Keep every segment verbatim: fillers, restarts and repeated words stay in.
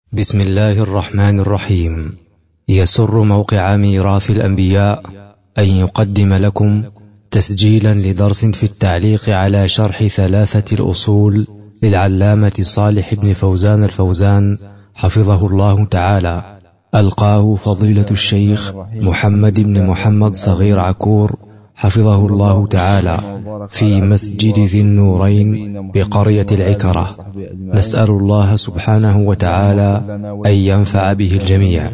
بسم الله الرحمن الرحيم. يسر موقع ميراث الأنبياء أن يقدم لكم تسجيلا لدرس في التعليق على شرح ثلاثة الأصول للعلامة صالح بن فوزان الفوزان حفظه الله تعالى، ألقاه فضيلة الشيخ محمد بن محمد صغير عكور حفظه الله تعالى في مسجد ذي النورين بقرية العكرة. نسأل الله سبحانه وتعالى أن ينفع به الجميع.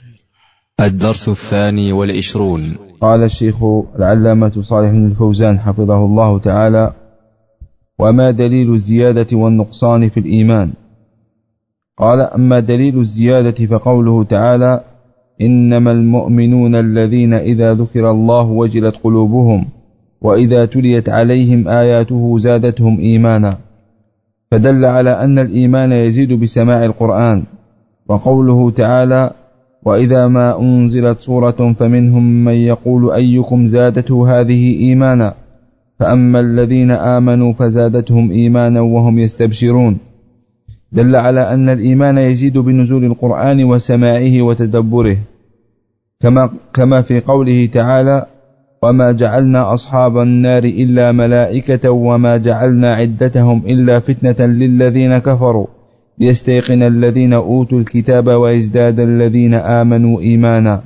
الدرس الثاني والعشرون. قال الشيخ العلامة صالح بن الفوزان حفظه الله تعالى: وما دليل الزيادة والنقصان في الإيمان؟ قال: أما دليل الزيادة فقوله تعالى: إنما المؤمنون الذين إذا ذكر الله وجلت قلوبهم وإذا تليت عليهم آياته زادتهم إيمانا، فدل على أن الإيمان يزيد بسماع القرآن. وقوله تعالى: وإذا ما أنزلت سورة فمنهم من يقول أيكم زادته هذه إيمانا، فأما الذين آمنوا فزادتهم إيمانا وهم يستبشرون، دل على أن الإيمان يزيد بنزول القرآن وسماعه وتدبره، كما, كما في قوله تعالى: وما جعلنا أصحاب النار إلا ملائكة وما جعلنا عدتهم إلا فتنة للذين كفروا ليستيقن الذين أوتوا الكتاب ويزداد الذين آمنوا إيمانا،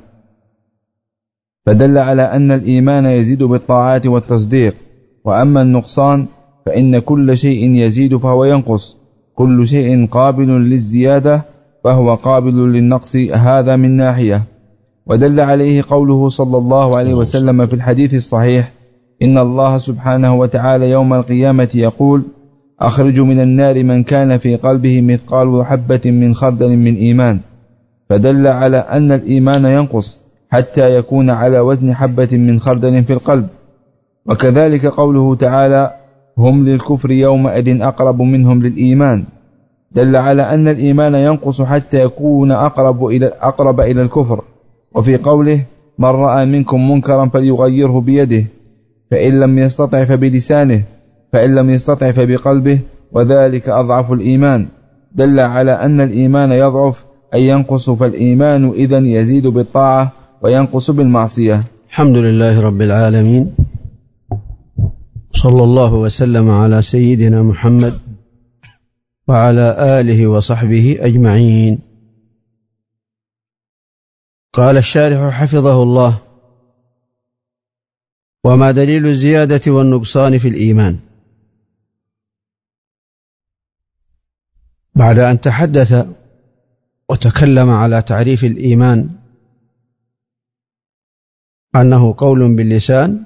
فدل على أن الإيمان يزيد بالطاعات والتصديق. وأما النقصان فإن كل شيء يزيد فهو ينقص، كل شيء قابل للزيادة فهو قابل للنقص، هذا من ناحية. ودل عليه قوله صلى الله عليه وسلم في الحديث الصحيح: إن الله سبحانه وتعالى يوم القيامة يقول: أخرج من النار من كان في قلبه مثقال حبة من خردل من إيمان، فدل على أن الإيمان ينقص حتى يكون على وزن حبة من خردل في القلب. وكذلك قوله تعالى: هم للكفر يومئذ أقرب منهم للإيمان، دل على أن الإيمان ينقص حتى يكون أقرب إلى, أقرب إلى الكفر. وفي قوله: من رأى منكم منكرا فليغيره بيده، فإن لم يستطع فبلسانه، فإن لم يستطع فبقلبه، وذلك أضعف الإيمان، دل على أن الإيمان يضعف أي ينقص، فالإيمان إذن يزيد بالطاعة وينقص بالمعصية. الحمد لله رب العالمين، صلى الله وسلم على سيدنا محمد وعلى آله وصحبه أجمعين. قال الشارح حفظه الله: وما دليل الزيادة والنقصان في الإيمان؟ بعد أن تحدث وتكلم على تعريف الإيمان أنه قول باللسان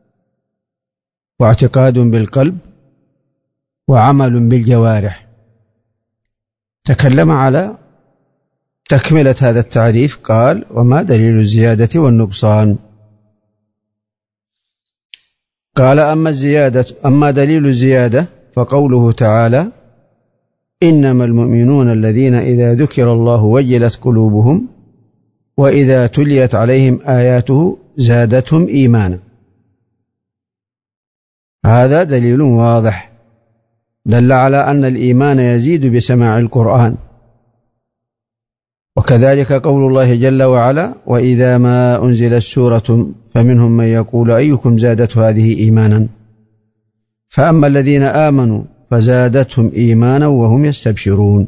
واعتقاد بالقلب وعمل بالجوارح، تكلم على تكملة هذا التعريف. قال: وما دليل الزيادة والنقصان؟ قال: أما الزيادة أما دليل الزيادة فقوله تعالى: إنما المؤمنون الذين إذا ذكر الله وجلت قلوبهم وإذا تليت عليهم آياته زادتهم إيمانا. هذا دليل واضح دل على أن الإيمان يزيد بسماع القرآن. وكذلك قول الله جل وعلا: وإذا ما أنزلت سورة فمنهم من يقول أيكم زادته هذه إيمانا، فأما الذين آمنوا فزادتهم إيمانا وهم يستبشرون،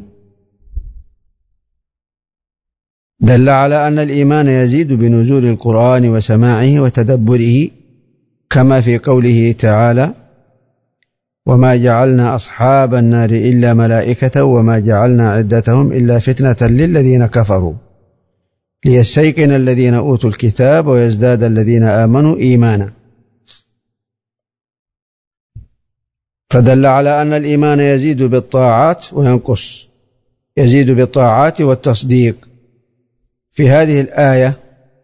دل على أن الإيمان يزيد بنزول القرآن وسماعه وتدبره، كما في قوله تعالى: وما جعلنا أصحاب النار إلا ملائكة وما جعلنا عدتهم إلا فتنة للذين كفروا ليستيقن الذين أوتوا الكتاب ويزداد الذين آمنوا إيمانا، فدل على أن الإيمان يزيد بالطاعات وينقص، يزيد بالطاعات والتصديق. في هذه الآية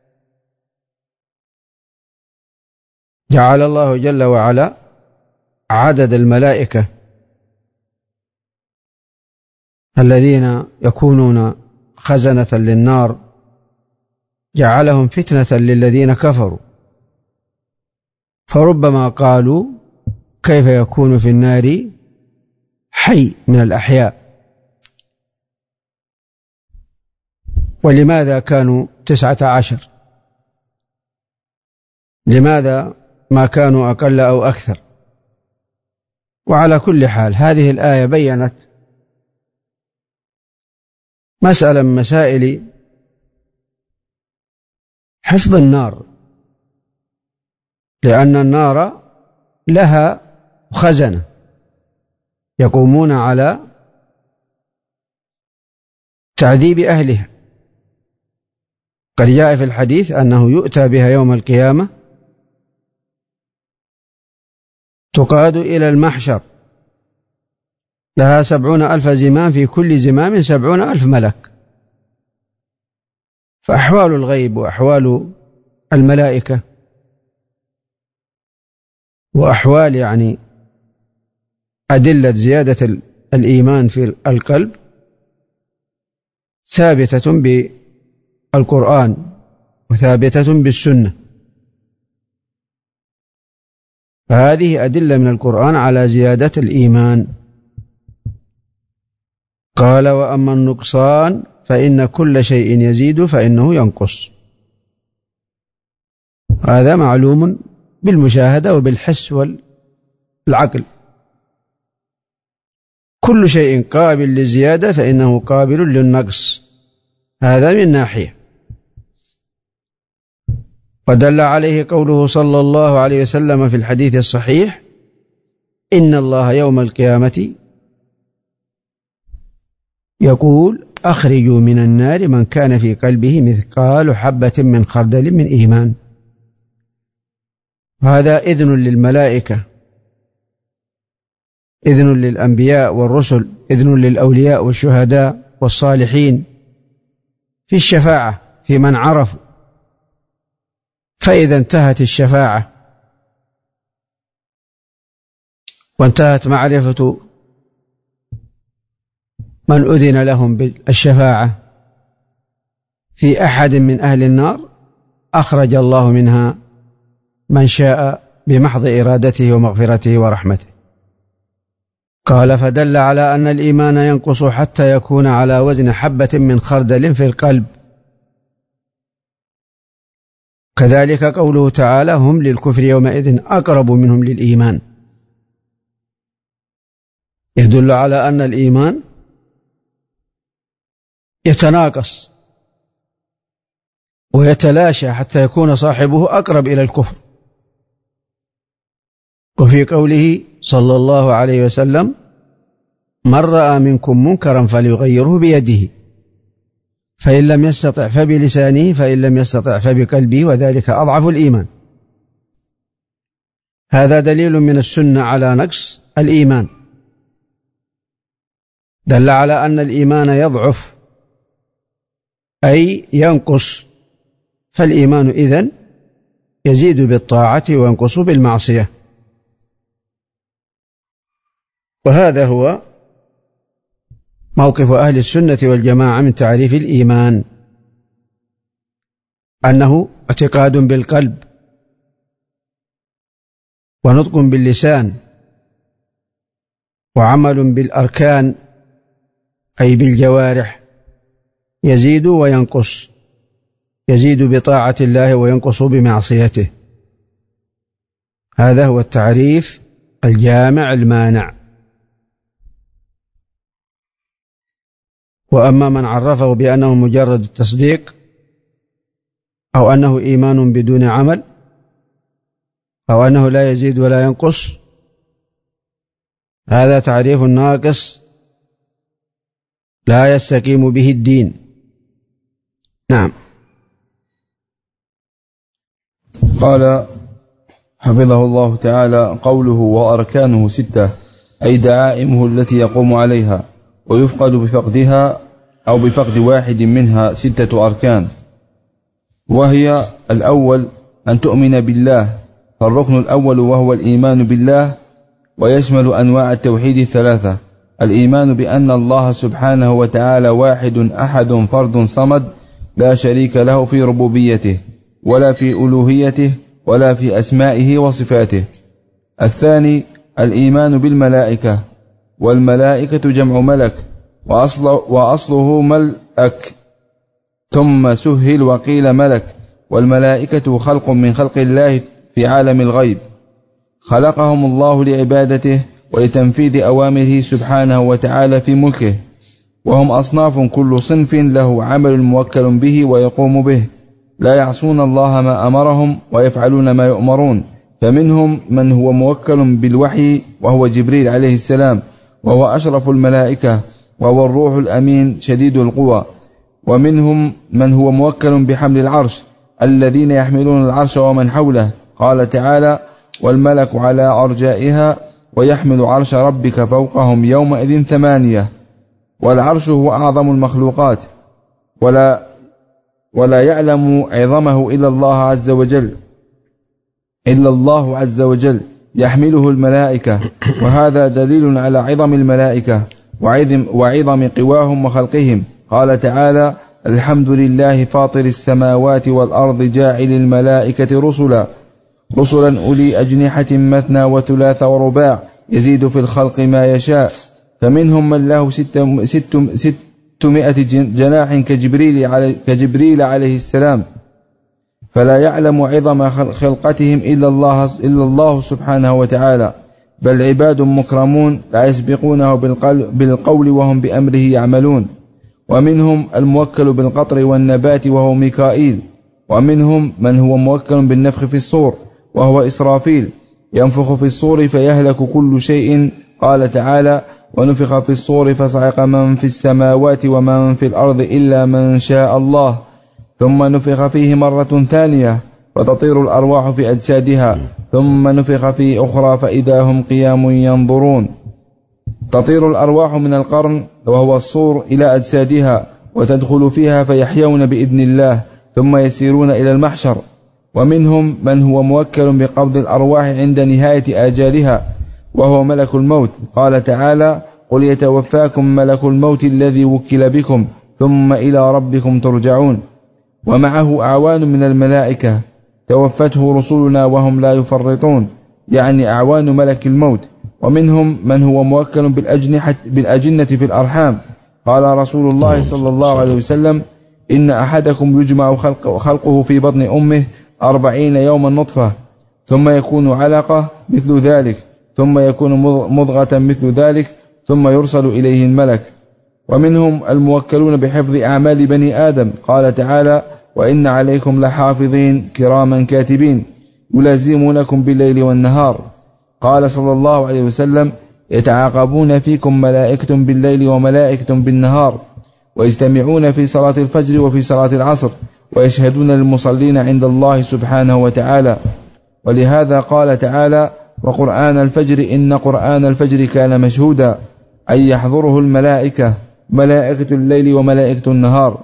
جعل الله جل وعلا عدد الملائكة الذين يكونون خزنة للنار جعلهم فتنة للذين كفروا، فربما قالوا: كيف يكون في النار حي من الأحياء؟ ولماذا كانوا تسعة عشر؟ لماذا ما كانوا أقل أو أكثر؟ وعلى كل حال هذه الآية بيّنت مسألة من مسائل حفظ النار، لأن النار لها خزنة يقومون على تعذيب أهلها. قد جاء في الحديث أنه يؤتى بها يوم القيامة تقاد إلى المحشر، لها سبعون ألف زمام، في كل زمام سبعون ألف ملك. فأحوال الغيب وأحوال الملائكة وأحوال يعني أدلة زيادة الإيمان في القلب ثابتة بالقرآن وثابتة بالسنة، فهذه أدلة من القرآن على زيادة الإيمان. قال: وأما النقصان فإن كل شيء يزيد فإنه ينقص. هذا معلوم بالمشاهدة وبالحس والعقل. كل شيء قابل للزيادة فإنه قابل للنقص، هذا من ناحية. ودل عليه قوله صلى الله عليه وسلم في الحديث الصحيح: إن الله يوم القيامة يقول: أخرجوا من النار من كان في قلبه مثقال حبة من خردل من إيمان. هذا إذن للملائكة، إذن للأنبياء والرسل، إذن للأولياء والشهداء والصالحين في الشفاعة في من عرفوا. فإذا انتهت الشفاعة وانتهت معرفة من أذن لهم بالشفاعة في أحد من أهل النار، أخرج الله منها من شاء بمحض إرادته ومغفرته ورحمته. قال: فدل على أن الإيمان ينقص حتى يكون على وزن حبة من خردل في القلب. كذلك قوله تعالى: هم للكفر يومئذ أقرب منهم للإيمان، يدل على أن الإيمان يتناقص ويتلاشى حتى يكون صاحبه أقرب إلى الكفر. وفي قوله صلى الله عليه وسلم: من رأى منكم منكرا فليغيره بيده، فإن لم يستطع فبلسانه، فإن لم يستطع فبقلبه، وذلك أضعف الإيمان. هذا دليل من السنة على نقص الإيمان، دل على أن الإيمان يضعف أي ينقص. فالإيمان إذن يزيد بالطاعة وينقص بالمعصية. وهذا هو موقف أهل السنة والجماعة من تعريف الإيمان، أنه اعتقاد بالقلب ونطق باللسان وعمل بالأركان أي بالجوارح، يزيد وينقص، يزيد بطاعة الله وينقص بمعصيته. هذا هو التعريف الجامع المانع. وأما من عرفه بأنه مجرد التصديق، أو أنه إيمان بدون عمل، أو أنه لا يزيد ولا ينقص، هذا تعريف ناقص لا يستقيم به الدين. نعم. قال حفظه الله تعالى: قوله وأركانه ستة، أي دعائمه التي يقوم عليها، ويفقد بفقدها أو بفقد واحد منها ستة أركان، وهي: الأول أن تؤمن بالله، فالركن الأول وهو الإيمان بالله، ويشمل أنواع التوحيد الثلاثة: الإيمان بأن الله سبحانه وتعالى واحد أحد فرد صمد لا شريك له في ربوبيته ولا في ألوهيته ولا في أسمائه وصفاته. الثاني الإيمان بالملائكة، والملائكة جمع ملك، وأصل وأصله ملأك ثم سهل وقيل ملك. والملائكة خلق من خلق الله في عالم الغيب، خلقهم الله لعبادته ولتنفيذ أوامره سبحانه وتعالى في ملكه، وهم أصناف كل صنف له عمل موكل به ويقوم به، لا يعصون الله ما أمرهم ويفعلون ما يؤمرون. فمنهم من هو موكل بالوحي وهو جبريل عليه السلام، وهو أشرف الملائكة، وهو الروح الأمين شديد القوى. ومنهم من هو موكل بحمل العرش، الذين يحملون العرش ومن حوله. قال تعالى: والملك على أرجائها ويحمل عرش ربك فوقهم يومئذ ثمانية. والعرش هو أعظم المخلوقات، ولا ولا يعلم عظمه إلا الله عز وجل إلا الله عز وجل يحمله الملائكة. وهذا دليل على عظم الملائكة وعظم, وعظم قواهم وخلقهم. قال تعالى: الحمد لله فاطر السماوات والأرض جاعل الملائكة رسلا رسلا أولي أجنحة مثنى وثلاث ورباع يزيد في الخلق ما يشاء. فمنهم من له ست ست ستمائة جناح كجبريل عليه, كجبريل عليه السلام، فلا يعلم عظم خلقتهم إلا الله, إلا الله سبحانه وتعالى، بل عباد مكرمون لا يسبقونه بالقول وهم بأمره يعملون. ومنهم الموكل بالقطر والنبات وهو ميكائيل. ومنهم من هو موكل بالنفخ في الصور وهو إسرافيل، ينفخ في الصور فيهلك كل شيء. قال تعالى: ونفخ في الصور فصعق من في السماوات ومن في الأرض إلا من شاء الله، ثم نفخ فيه مرة ثانية فتطير الأرواح في أجسادها، ثم نفخ فيه أخرى فإذا هم قيام ينظرون. تطير الأرواح من القرن وهو الصور إلى أجسادها، وتدخل فيها فيحيون بإذن الله، ثم يسيرون إلى المحشر. ومنهم من هو موكل بقبض الأرواح عند نهاية آجالها، وهو ملك الموت. قال تعالى: قل يتوفاكم ملك الموت الذي وكل بكم ثم إلى ربكم ترجعون. ومعه أعوان من الملائكة توفته رسلنا وهم لا يفرطون، يعني أعوان ملك الموت. ومنهم من هو موكل بالأجنحة بالأجنة في الأرحام. قال رسول الله صلى الله عليه وسلم: إن أحدكم يجمع خلق خلقه في بطن أمه أربعين يوما نطفة، ثم يكون علقة مثل ذلك، ثم يكون مضغة مثل ذلك، ثم يرسل إليه الملك. ومنهم الموكلون بحفظ أعمال بني آدم. قال تعالى: وإن عليكم لحافظين كراما كاتبين يلازمونكم بالليل والنهار. قال صلى الله عليه وسلم: يتعاقبون فيكم ملائكة بالليل وملائكة بالنهار، ويجتمعون في صلاة الفجر وفي صلاة العصر، ويشهدون للمصلين عند الله سبحانه وتعالى. ولهذا قال تعالى: وقرآن الفجر إن قرآن الفجر كان مشهودا، أي يحضره الملائكة، ملائكة الليل وملائكة النهار.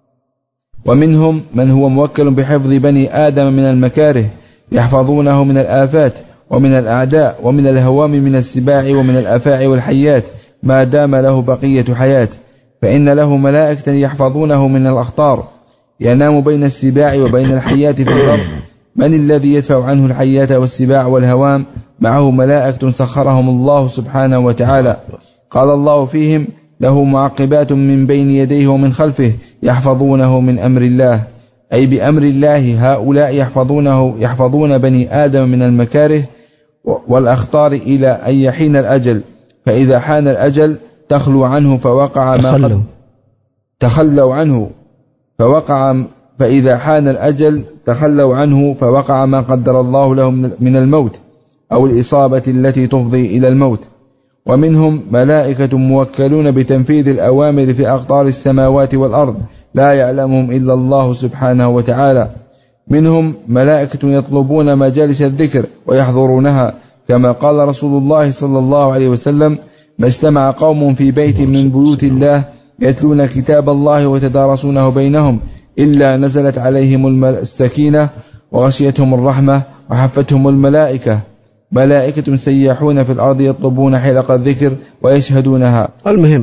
ومنهم من هو موكل بحفظ بني آدم من المكاره، يحفظونه من الآفات ومن الأعداء ومن الهوام من السباع ومن الأفاعي والحيات ما دام له بقية حياة، فإن له ملائكة يحفظونه من الأخطار، ينام بين السباع وبين الحيات في الأرض. من الذي يدفع عنه الحيات والسباع والهوام؟ معه ملائكة سخرهم الله سبحانه وتعالى. قال الله فيهم: له معقبات من بين يديه ومن خلفه يحفظونه من أمر الله، أي بأمر الله هؤلاء يحفظونه يحفظون بني آدم من المكاره والأخطار إلى أن يحين الأجل، فإذا حان الأجل تخلوا عنه فوقع ما قد تخلوا عنه فوقع فإذا حان الأجل تخلوا عنه فوقع ما قدر الله لهم من الموت أو الإصابة التي تفضي إلى الموت. ومنهم ملائكة موكلون بتنفيذ الأوامر في أقطار السماوات والأرض، لا يعلمهم إلا الله سبحانه وتعالى. منهم ملائكة يطلبون مجالس الذكر ويحضرونها، كما قال رسول الله صلى الله عليه وسلم: ما اجتمع قوم في بيت من بيوت الله يتلون كتاب الله وتدارسونه بينهم إلا نزلت عليهم السكينة وغشيتهم الرحمة وحفتهم الملائكة. ملائكة سياحون في الأرض يطلبون حلق الذكر ويشهدونها. المهم،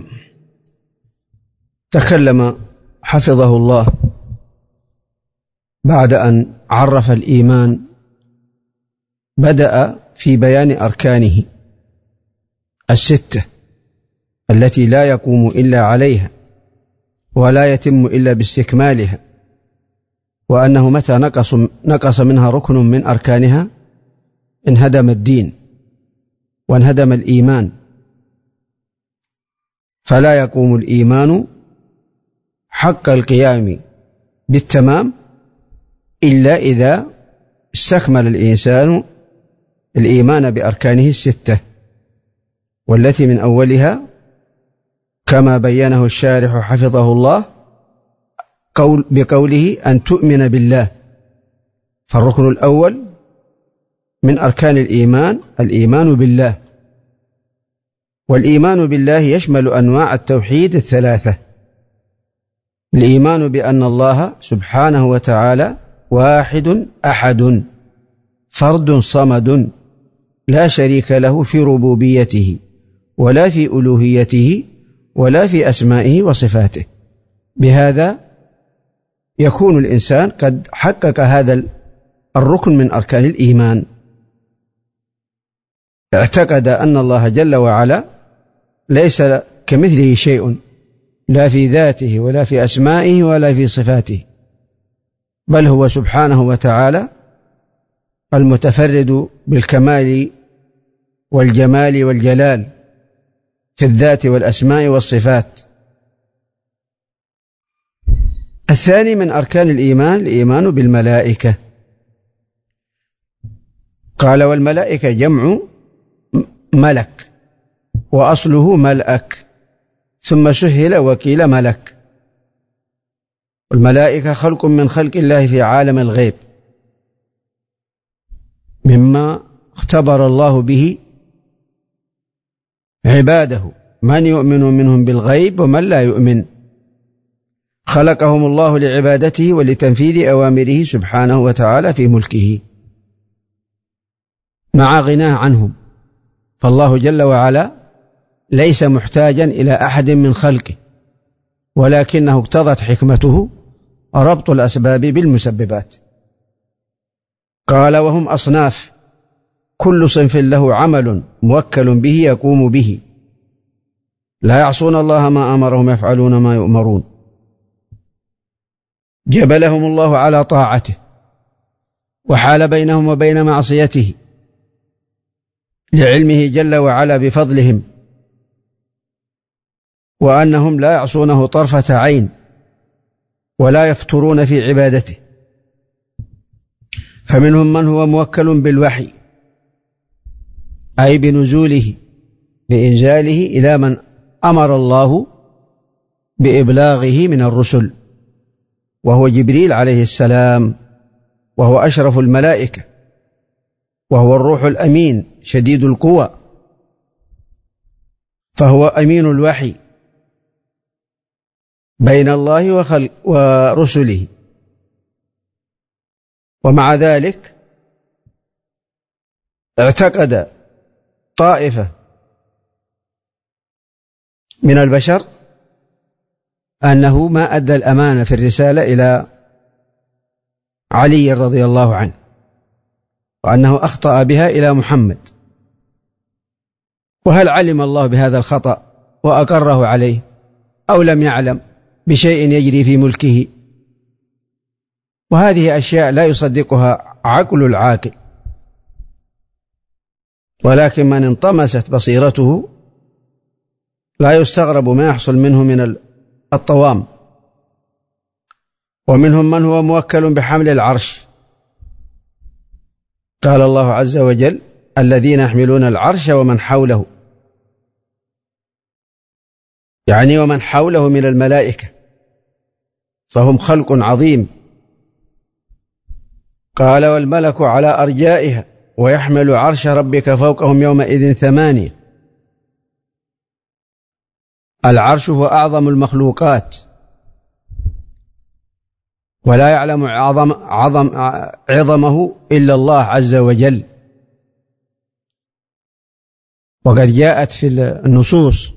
تكلم حفظه الله بعد أن عرف الإيمان، بدأ في بيان أركانه الستة التي لا يقوم إلا عليها، ولا يتم إلا باستكمالها، وأنه متى نقص, نقص منها ركن من أركانها انهدم الدين وانهدم الإيمان، فلا يقوم الإيمان حق القيام بالتمام إلا إذا استكمل الإنسان الإيمان بأركانه الستة، والتي من أولها كما بينه الشارح حفظه الله قول بقوله أن تؤمن بالله. فالركن الأول من أركان الإيمان الإيمان بالله، والإيمان بالله يشمل أنواع التوحيد الثلاثة: الإيمان بأن الله سبحانه وتعالى واحد أحد فرد صمد لا شريك له في ربوبيته ولا في ألوهيته ولا في أسمائه وصفاته. بهذا يكون الإنسان قد حقق هذا الركن من أركان الإيمان، اعتقد أن الله جل وعلا ليس كمثله شيء، لا في ذاته ولا في أسمائه ولا في صفاته، بل هو سبحانه وتعالى المتفرد بالكمال والجمال والجلال في الذات والأسماء والصفات. الثاني من أركان الإيمان الإيمان بالملائكة. قال: والملائكة جمع ملك، وأصله ملأك، ثم سهل وكيل ملك. والملائكة خلق من خلق الله في عالم الغيب، مما اختبر الله به عباده، من يؤمن منهم بالغيب ومن لا يؤمن. خلقهم الله لعبادته ولتنفيذ أوامره سبحانه وتعالى في ملكه مع غناه عنهم، فالله جل وعلا ليس محتاجا إلى أحد من خلقه، ولكنه اقتضت حكمته ربط الأسباب بالمسببات. قال: وهم أصناف، كل صنف له عمل موكل به يقوم به، لا يعصون الله ما أمرهم يفعلون ما يؤمرون. جبلهم الله على طاعته وحال بينهم وبين معصيته لعلمه جل وعلا بفضلهم، وأنهم لا يعصونه طرفة عين ولا يفترون في عبادته. فمنهم من هو موكل بالوحي، أي بنزوله لإنزاله إلى من أمر الله بإبلاغه من الرسل، وهو جبريل عليه السلام، وهو أشرف الملائكة، وهو الروح الأمين شديد القوى، فهو أمين الوحي بين الله وخلق ورسله. ومع ذلك اعتقد طائفة من البشر أنه ما أدى الأمانة في الرسالة إلى علي رضي الله عنه، وأنه أخطأ بها إلى محمد. وهل علم الله بهذا الخطأ وأقره عليه، أو لم يعلم بشيء يجري في ملكه؟ وهذه أشياء لا يصدقها عقل العاقل، ولكن من انطمست بصيرته لا يستغرب ما يحصل منه من الطوام. ومنهم من هو موكل بحمل العرش. قال الله عز وجل: الذين يحملون العرش ومن حوله، يعني ومن حوله من الملائكة، فهم خلق عظيم. قال: والملك على أرجائها ويحمل عرش ربك فوقهم يومئذ ثمانية. العرش هو أعظم المخلوقات، ولا يعلم عظم عظم عظمه إلا الله عز وجل. وقد جاءت في النصوص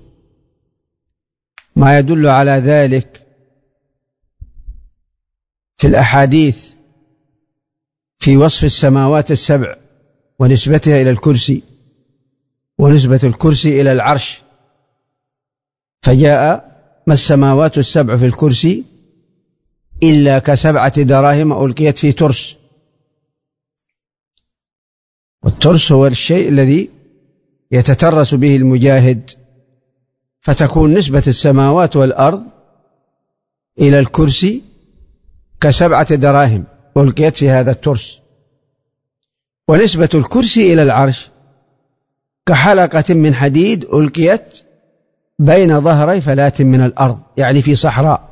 ما يدل على ذلك في الأحاديث في وصف السماوات السبع ونسبتها إلى الكرسي، ونسبة الكرسي إلى العرش. فجاء ما السماوات السبع في الكرسي إلا كسبعة دراهم ألقيت في ترس. والترس هو الشيء الذي يتترس به المجاهد، فتكون نسبة السماوات والأرض إلى الكرسي كسبعة دراهم ألقيت في هذا الترس، ونسبة الكرسي إلى العرش كحلقة من حديد ألقيت بين ظهري فلاة من الأرض، يعني في صحراء.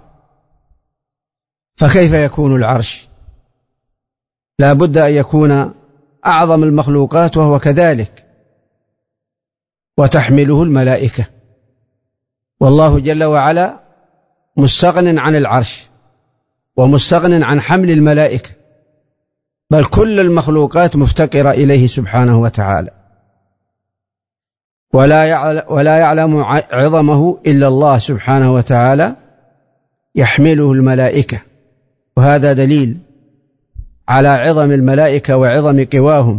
فكيف يكون العرش؟ لا بد أن يكون أعظم المخلوقات وهو كذلك، وتحمله الملائكة، والله جل وعلا مستغن عن العرش ومستغن عن حمل الملائكة، بل كل المخلوقات مفتقرة إليه سبحانه وتعالى، ولا يعلم عظمه إلا الله سبحانه وتعالى يحمله الملائكة. وهذا دليل على عظم الملائكة وعظم قواهم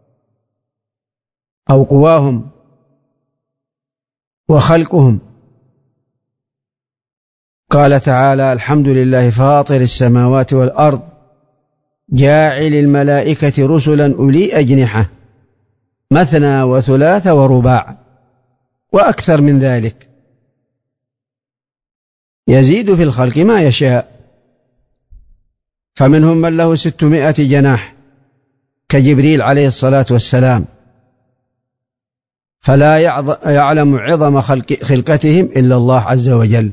أو قواهم وخلقهم. قال تعالى: الحمد لله فاطر السماوات والأرض جاعل الملائكة رسلا أولي أجنحة مثنى وثلاث ورباع وأكثر من ذلك يزيد في الخلق ما يشاء. فمنهم من له ستمائة جناح كجبريل عليه الصلاة والسلام، فلا يعلم عظم خلقتهم إلا الله عز وجل،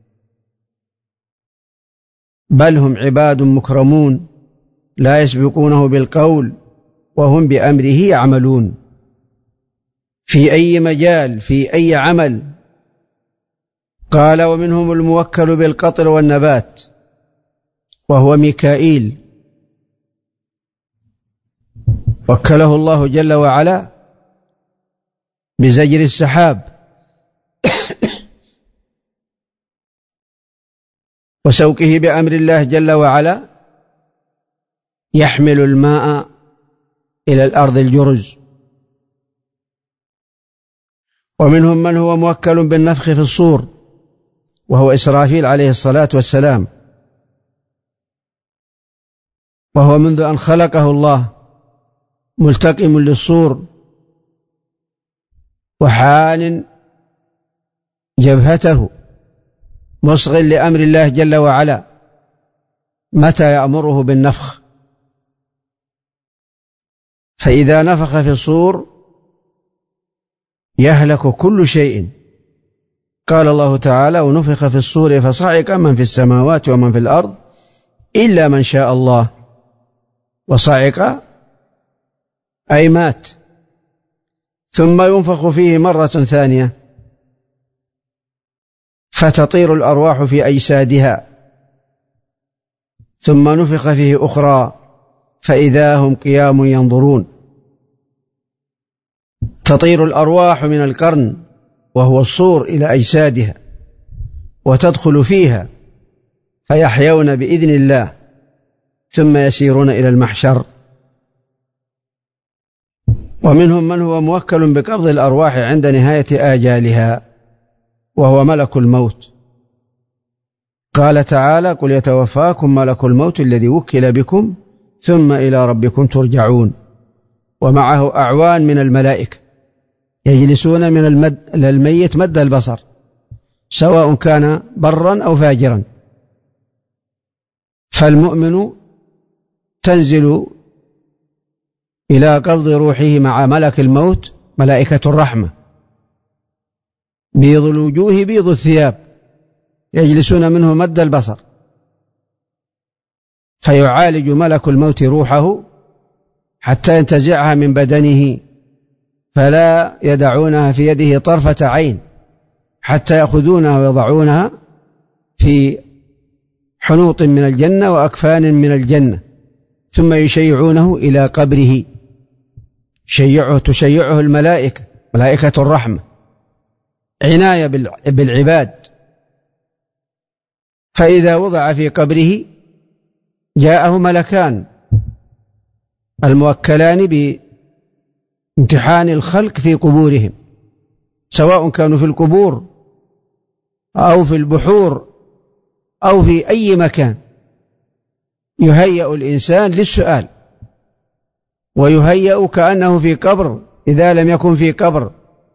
بل هم عباد مكرمون لا يسبقونه بالقول وهم بأمره يعملون. في أي مجال، في أي عمل. قال: ومنهم الموكل بالقطر والنبات وهو ميكائيل، وكله الله جل وعلا بزجر السحاب وسوقه بأمر الله جل وعلا يحمل الماء إلى الأرض الجرز. ومنهم من هو موكل بالنفخ في الصور وهو إسرافيل عليه الصلاة والسلام، وهو منذ أن خلقه الله ملتقم للصور وحان جبهته مصغ لأمر الله جل وعلا متى يأمره بالنفخ، فإذا نفخ في الصور يهلك كل شيء. قال الله تعالى: ونفخ في الصور فصعق من في السماوات ومن في الأرض إلا من شاء الله. وصعق أي مات. ثم ينفخ فيه مرة ثانية فتطير الأرواح في أجسادها، ثم نفخ فيه أخرى فإذا هم قيام ينظرون. تطير الأرواح من القرن وهو الصور إلى أجسادها وتدخل فيها فيحيون بإذن الله، ثم يسيرون إلى المحشر. ومنهم من هو موكل بقبض الأرواح عند نهاية آجالها وهو ملك الموت. قال تعالى: قل يتوفاكم ملك الموت الذي وكل بكم ثم إلى ربكم ترجعون. ومعه أعوان من الملائكة يجلسون من المد للميت مد البصر سواء كان برا أو فاجرا. فالمؤمن تنزل إلى قبض روحه مع ملك الموت ملائكة الرحمة بيض الوجوه بيض الثياب يجلسون منه مد البصر، فيعالج ملك الموت روحه حتى ينتزعها من بدنه، فلا يدعونها في يده طرفة عين حتى يأخذونها ويضعونها في حنوط من الجنة وأكفان من الجنة، ثم يشيعونه إلى قبره. شيعه تشيعه الملائكة ملائكة الرحمة عناية بالعباد. فإذا وضع في قبره جاءه ملكان الموكلان بامتحان الخلق في قبورهم، سواء كانوا في القبور أو في البحور أو في أي مكان يهيأ الإنسان للسؤال، ويهيأ كأنه في قبر إذا لم يكن في قبر،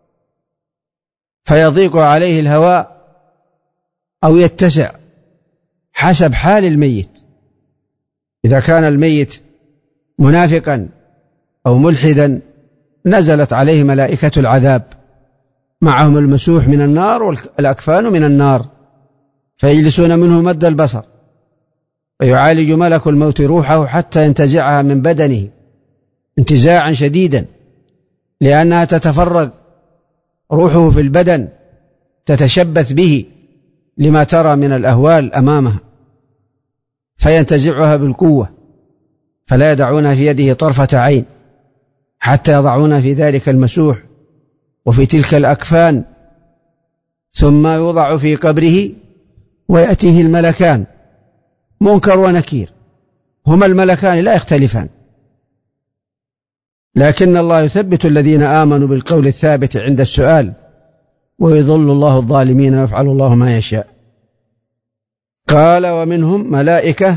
فيضيق عليه الهواء أو يتسع حسب حال الميت. إذا كان الميت منافقا أو ملحدا نزلت عليه ملائكة العذاب، معهم المسوح من النار والأكفان من النار، فيجلسون منه مد البصر، ويعالج ملك الموت روحه حتى ينتزعها من بدنه انتزاعا شديدا، لأنها تتفرق روحه في البدن تتشبث به لما ترى من الأهوال أمامها، فينتزعها بالقوة، فلا يدعون في يده طرفة عين حتى يضعون في ذلك المسوح وفي تلك الأكفان، ثم يوضع في قبره ويأتيه الملكان منكر ونكير، هما الملكان لا يختلفان، لكن الله يثبت الذين آمنوا بالقول الثابت عند السؤال، ويضل الله الظالمين ويفعل الله ما يشاء. قال ومنهم ملائكة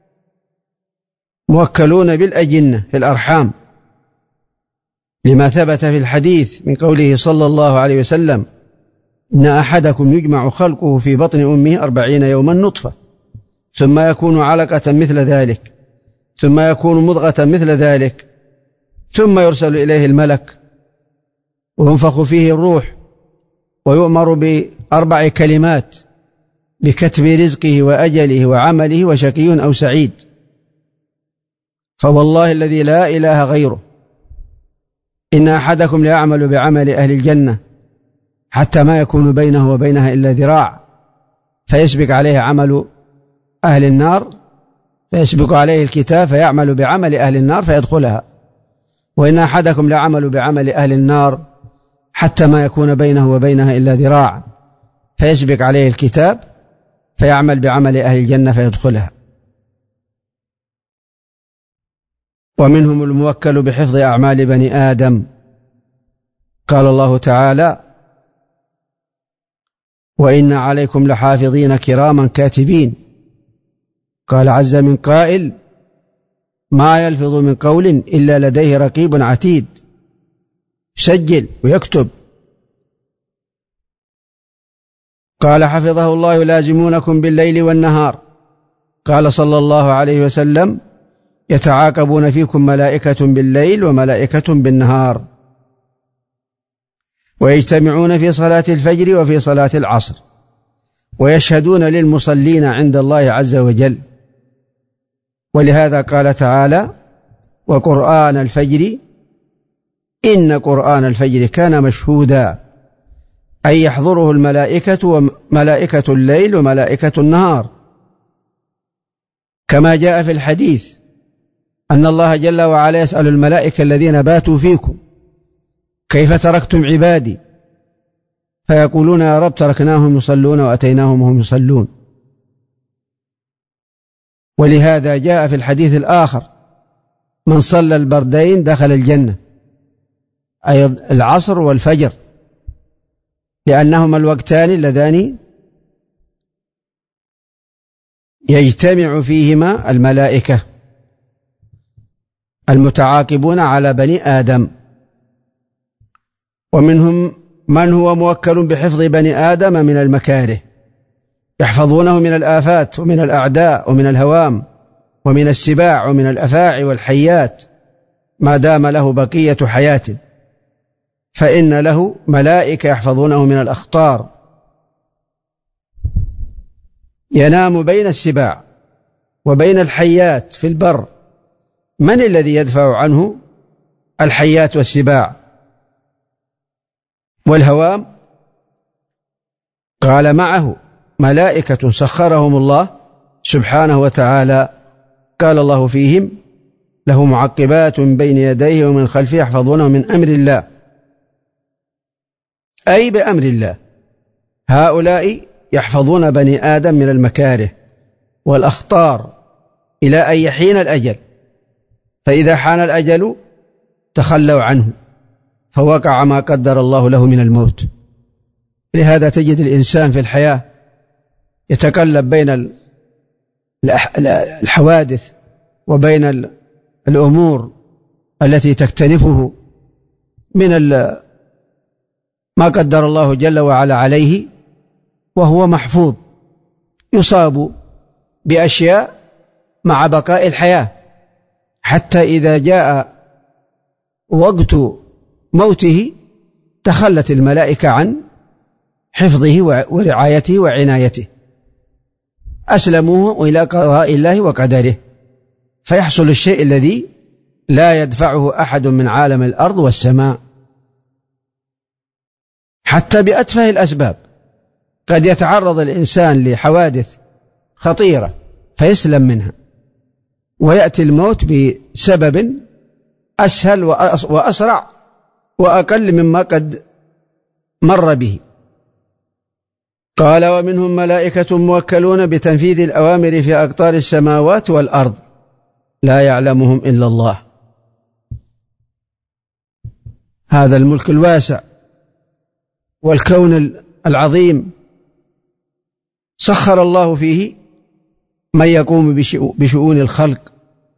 موكلون بالأجنة في الأرحام، لما ثبت في الحديث من قوله صلى الله عليه وسلم: إن أحدكم يجمع خلقه في بطن أمه أربعين يوما نطفة، ثم يكون علقة مثل ذلك، ثم يكون مضغة مثل ذلك، ثم يرسل إليه الملك وينفخ فيه الروح، ويؤمر بأربع كلمات: بكتب رزقه وأجله وعمله وشقي أو سعيد. فوالله الذي لا إله غيره إن أحدكم ليعمل بعمل أهل الجنة حتى ما يكون بينه وبينها إلا ذراع، فيسبق عليه عمل أهل النار، فيسبق عليه الكتاب فيعمل بعمل أهل النار فيدخلها، وإن أحدكم ليعمل بعمل أهل النار حتى ما يكون بينه وبينها إلا ذراع، فيسبق عليه الكتاب فيعمل بعمل أهل الجنة فيدخلها. ومنهم الموكل بحفظ أعمال بني آدم، قال الله تعالى: وإن عليكم لحافظين كراما كاتبين. قال عز من قائل: ما يلفظ من قول إلا لديه رقيب عتيد، يسجل ويكتب. قال حفظه الله: يلازمونكم بالليل والنهار. قال صلى الله عليه وسلم: يتعاقبون فيكم ملائكة بالليل وملائكة بالنهار، ويجتمعون في صلاة الفجر وفي صلاة العصر، ويشهدون للمصلين عند الله عز وجل. ولهذا قال تعالى: وقرآن الفجر إن قرآن الفجر كان مشهودا، أي يحضره الملائكة وملائكة الليل وملائكة النهار، كما جاء في الحديث أن الله جل وعلا يسأل الملائكة الذين باتوا فيكم: كيف تركتم عبادي؟ فيقولون: يا رب تركناهم يصلون وأتيناهم وهم يصلون. ولهذا جاء في الحديث الآخر: من صلى البردين دخل الجنة، أي العصر والفجر، لأنهما الوقتان اللذان يجتمع فيهما الملائكة المتعاقبون على بني آدم. ومنهم من هو موكل بحفظ بني آدم من المكاره، يحفظونه من الآفات ومن الأعداء ومن الهوام ومن السباع ومن الأفاعي والحيات ما دام له بقية حياة، فإن له ملائكة يحفظونه من الأخطار. ينام بين السباع وبين الحيات في البر، من الذي يدفع عنه الحيات والسباع والهوام؟ قال: معه ملائكة سخرهم الله سبحانه وتعالى، قال الله فيهم: له معقبات من بين يديه ومن خلفه يحفظونه من أمر الله، أي بأمر الله. هؤلاء يحفظون بني آدم من المكاره والأخطار إلى أن يحين الأجل، فإذا حان الأجل تخلوا عنه فوقع ما قدر الله له من الموت. لهذا تجد الإنسان في الحياة يتقلب بين الحوادث وبين الأمور التي تكتنفه من ما قدر الله جل وعلا عليه، وهو محفوظ، يصاب بأشياء مع بقاء الحياة، حتى إذا جاء وقت موته تخلت الملائكة عن حفظه ورعايته وعنايته، أسلموه إلى قضاء الله وقدره، فيحصل الشيء الذي لا يدفعه أحد من عالم الأرض والسماء، حتى بأتفه الأسباب. قد يتعرض الإنسان لحوادث خطيرة فيسلم منها، ويأتي الموت بسبب أسهل وأسرع وأقل مما قد مر به. قال: ومنهم ملائكة موكلون بتنفيذ الأوامر في أقطار السماوات والأرض لا يعلمهم إلا الله. هذا الملك الواسع والكون العظيم سخر الله فيه من يقوم بشؤون الخلق.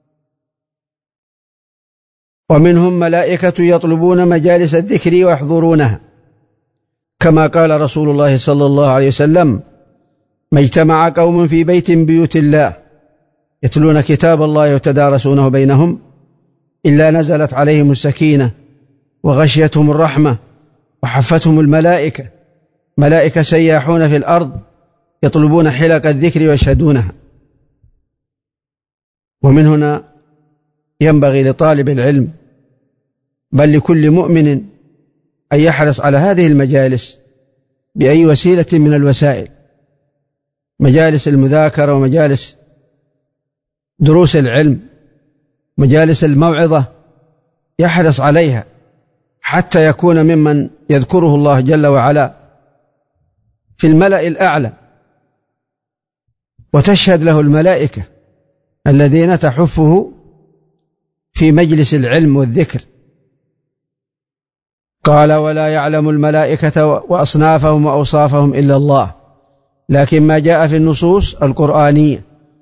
ومنهم ملائكة يطلبون مجالس الذكر ويحضرونها، كما قال رسول الله صلى الله عليه وسلم: ما اجتمع قوم في بيت من بيوت الله يتلون كتاب الله ويتدارسونه بينهم إلا نزلت عليهم السكينة وغشيتهم الرحمة وحفتهم الملائكة، ملائكة سياحون في الأرض يطلبون حلق الذكر ويشهدونها. ومن هنا ينبغي لطالب العلم بل لكل مؤمن أن يحرص على هذه المجالس بأي وسيلة من الوسائل، مجالس المذاكرة ومجالس دروس العلم، مجالس الموعظة، يحرص عليها حتى يكون ممن يذكره الله جل وعلا في الملأ الأعلى، وتشهد له الملائكة الذين تحفه في مجلس العلم والذكر. قال: ولا يعلم الملائكة وأصنافهم وأوصافهم إلا الله، لكن ما جاء في النصوص القرآنية.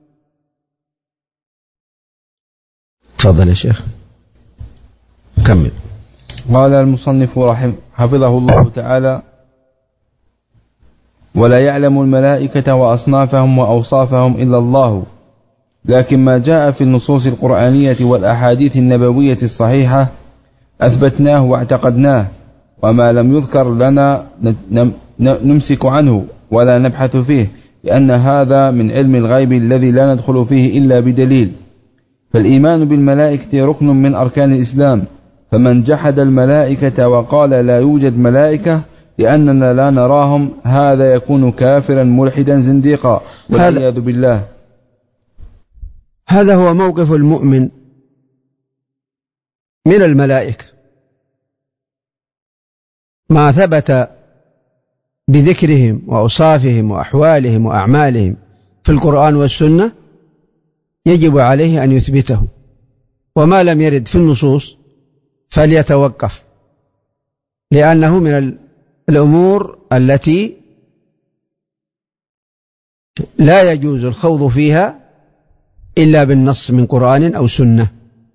تفضل يا شيخ كمل. قال المصنف رحمه حفظه الله تعالى: ولا يعلم الملائكة وأصنافهم وأوصافهم إلا الله، لكن ما جاء في النصوص القرآنية والأحاديث النبوية الصحيحة أثبتناه واعتقدناه، وما لم يذكر لنا نمسك عنه ولا نبحث فيه، لأن هذا من علم الغيب الذي لا ندخل فيه إلا بدليل. فالإيمان بالملائكة ركن من أركان الإسلام، فمن جحد الملائكة وقال لا يوجد ملائكة لأننا لا نراهم، هذا يكون كافرا ملحدا زنديقا والعياذ بالله. هذا هو موقف المؤمن من الملائكة، ما ثبت بذكرهم وأوصافهم وأحوالهم وأعمالهم في القرآن والسنة يجب عليه أن يثبته، وما لم يرد في النصوص فليتوقف، لأنه من الأمور التي لا يجوز الخوض فيها إلا بالنص من قرآن أو سنة.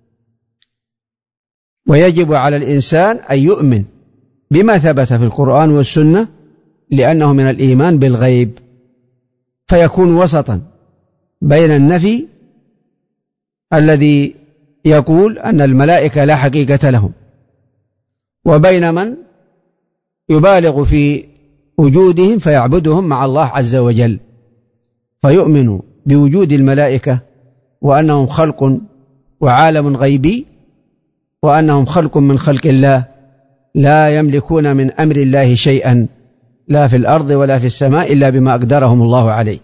ويجب على الإنسان أن يؤمن بما ثبت في القرآن والسنة، لأنه من الإيمان بالغيب، فيكون وسطا بين النفي الذي يقول أن الملائكة لا حقيقة لهم، وبين من يبالغ في وجودهم فيعبدهم مع الله عز وجل، فيؤمن بوجود الملائكة وأنهم خلق وعالم غيبي، وأنهم خلق من خلق الله لا يملكون من أمر الله شيئا، لا في الأرض ولا في السماء، إلا بما أقدرهم الله عليه.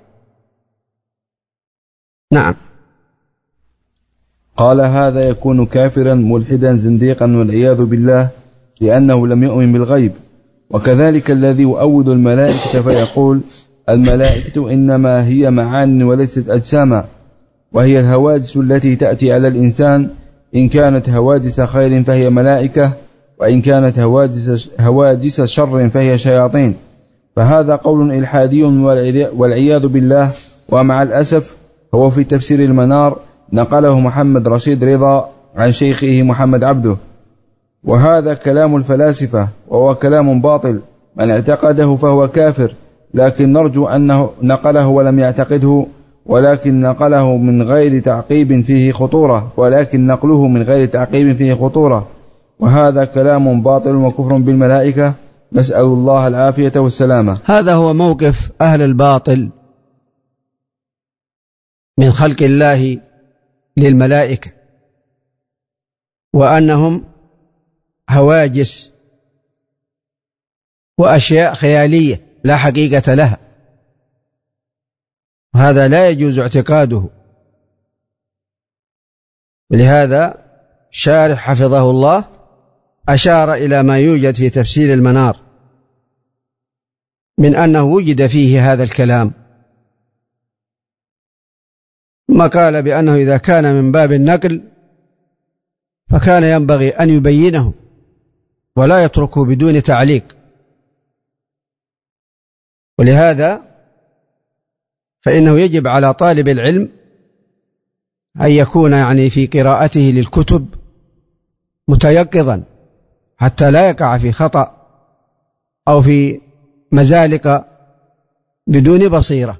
نعم. قال: هذا يكون كافرا ملحدا زنديقا والعياذ بالله، لأنه لم يؤمن بالغيب. وكذلك الذي يؤول الملائكة فيقول الملائكة إنما هي معان وليست أجساما، وهي الهواجس التي تأتي على الإنسان، إن كانت هواجس خير فهي ملائكة، وإن كانت هواجس, هواجس شر فهي شياطين. فهذا قول إلحادي والعياذ بالله. ومع الأسف هو في تفسير المنار نقله محمد رشيد رضا عن شيخه محمد عبده، وهذا كلام الفلاسفة وهو كلام باطل، من اعتقده فهو كافر، لكن نرجو أنه نقله ولم يعتقده، ولكن نقله من غير تعقيب فيه خطورة ولكن نقله من غير تعقيب فيه خطورة وهذا كلام باطل وكفر بالملائكة، نسأل الله العافية والسلامة. هذا هو موقف أهل الباطل من خلق الله للملائكة، وأنهم هواجس وأشياء خيالية لا حقيقة لها، هذا لا يجوز اعتقاده. ولهذا شارح حفظه الله أشار إلى ما يوجد في تفسير المنار من أنه وجد فيه هذا الكلام، ثم قال بأنه إذا كان من باب النقل فكان ينبغي أن يبينه ولا يتركه بدون تعليق. ولهذا فإنه يجب على طالب العلم أن يكون يعني في قراءته للكتب متيقظا حتى لا يقع في خطأ أو في مزالق بدون بصيرة.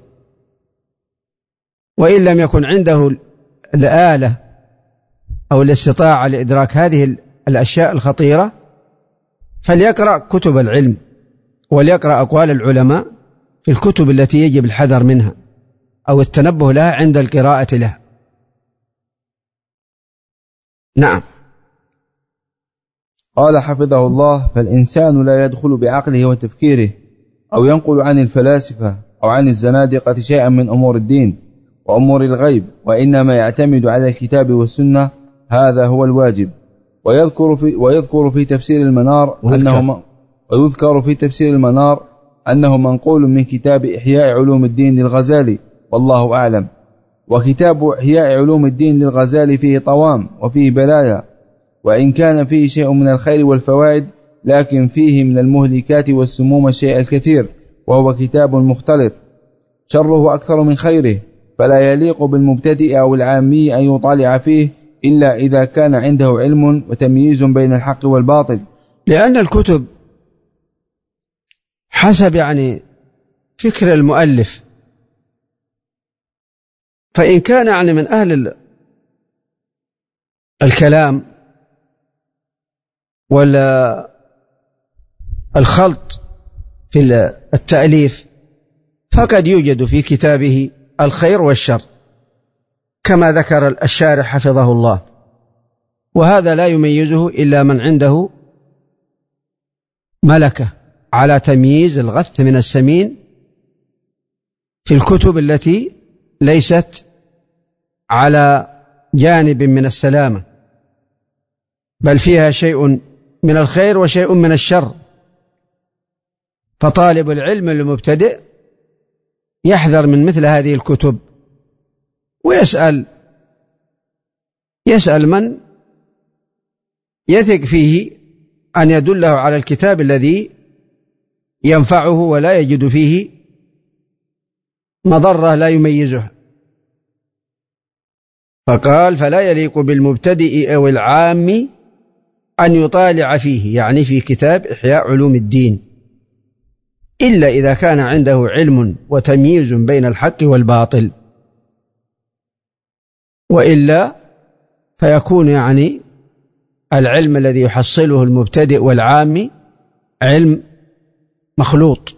وإن لم يكن عنده الآلة أو الاستطاعة لإدراك هذه الأشياء الخطيرة فليقرأ كتب العلم وليقرأ أقوال العلماء في الكتب التي يجب الحذر منها أو التنبه لها عند القراءة لها. نعم. قال حفظه الله: فالإنسان لا يدخل بعقله وتفكيره أو ينقل عن الفلاسفة أو عن الزنادقة شيئا من أمور الدين وأمور الغيب، وإنما يعتمد على الكتاب والسنة، هذا هو الواجب. ويذكر في, ويذكر في تفسير المنار أنه ويذكر في تفسير المنار أنه منقول من كتاب إحياء علوم الدين للغزالي، والله أعلم. وكتاب إحياء علوم الدين للغزالي فيه طوام وفيه بلايا، وإن كان فيه شيء من الخير والفوائد لكن فيه من المهلكات والسموم الشيء الكثير، وهو كتاب مختلط شره أكثر من خيره، فلا يليق بالمبتدئ أو العامي أن يطالع فيه إلا إذا كان عنده علم وتمييز بين الحق والباطل. لأن الكتب حسب يعني فكر المؤلف، فإن كان يعني من أهل الكلام ولا الخلط في التأليف فقد يوجد في كتابه الخير والشر كما ذكر الشارح حفظه الله، وهذا لا يميزه إلا من عنده ملكة على تمييز الغث من السمين في الكتب التي ليست على جانب من السلامة بل فيها شيء من الخير وشيء من الشر. فطالب العلم المبتدئ يحذر من مثل هذه الكتب ويسأل يسأل من يثق فيه أن يدله على الكتاب الذي ينفعه ولا يجد فيه مضرة لا يميزها. فقال: فلا يليق بالمبتدئ أو العام أن يطالع فيه، يعني في كتاب إحياء علوم الدين، إلا إذا كان عنده علم وتمييز بين الحق والباطل، وإلا فيكون يعني العلم الذي يحصله المبتدئ والعام علم مخلوط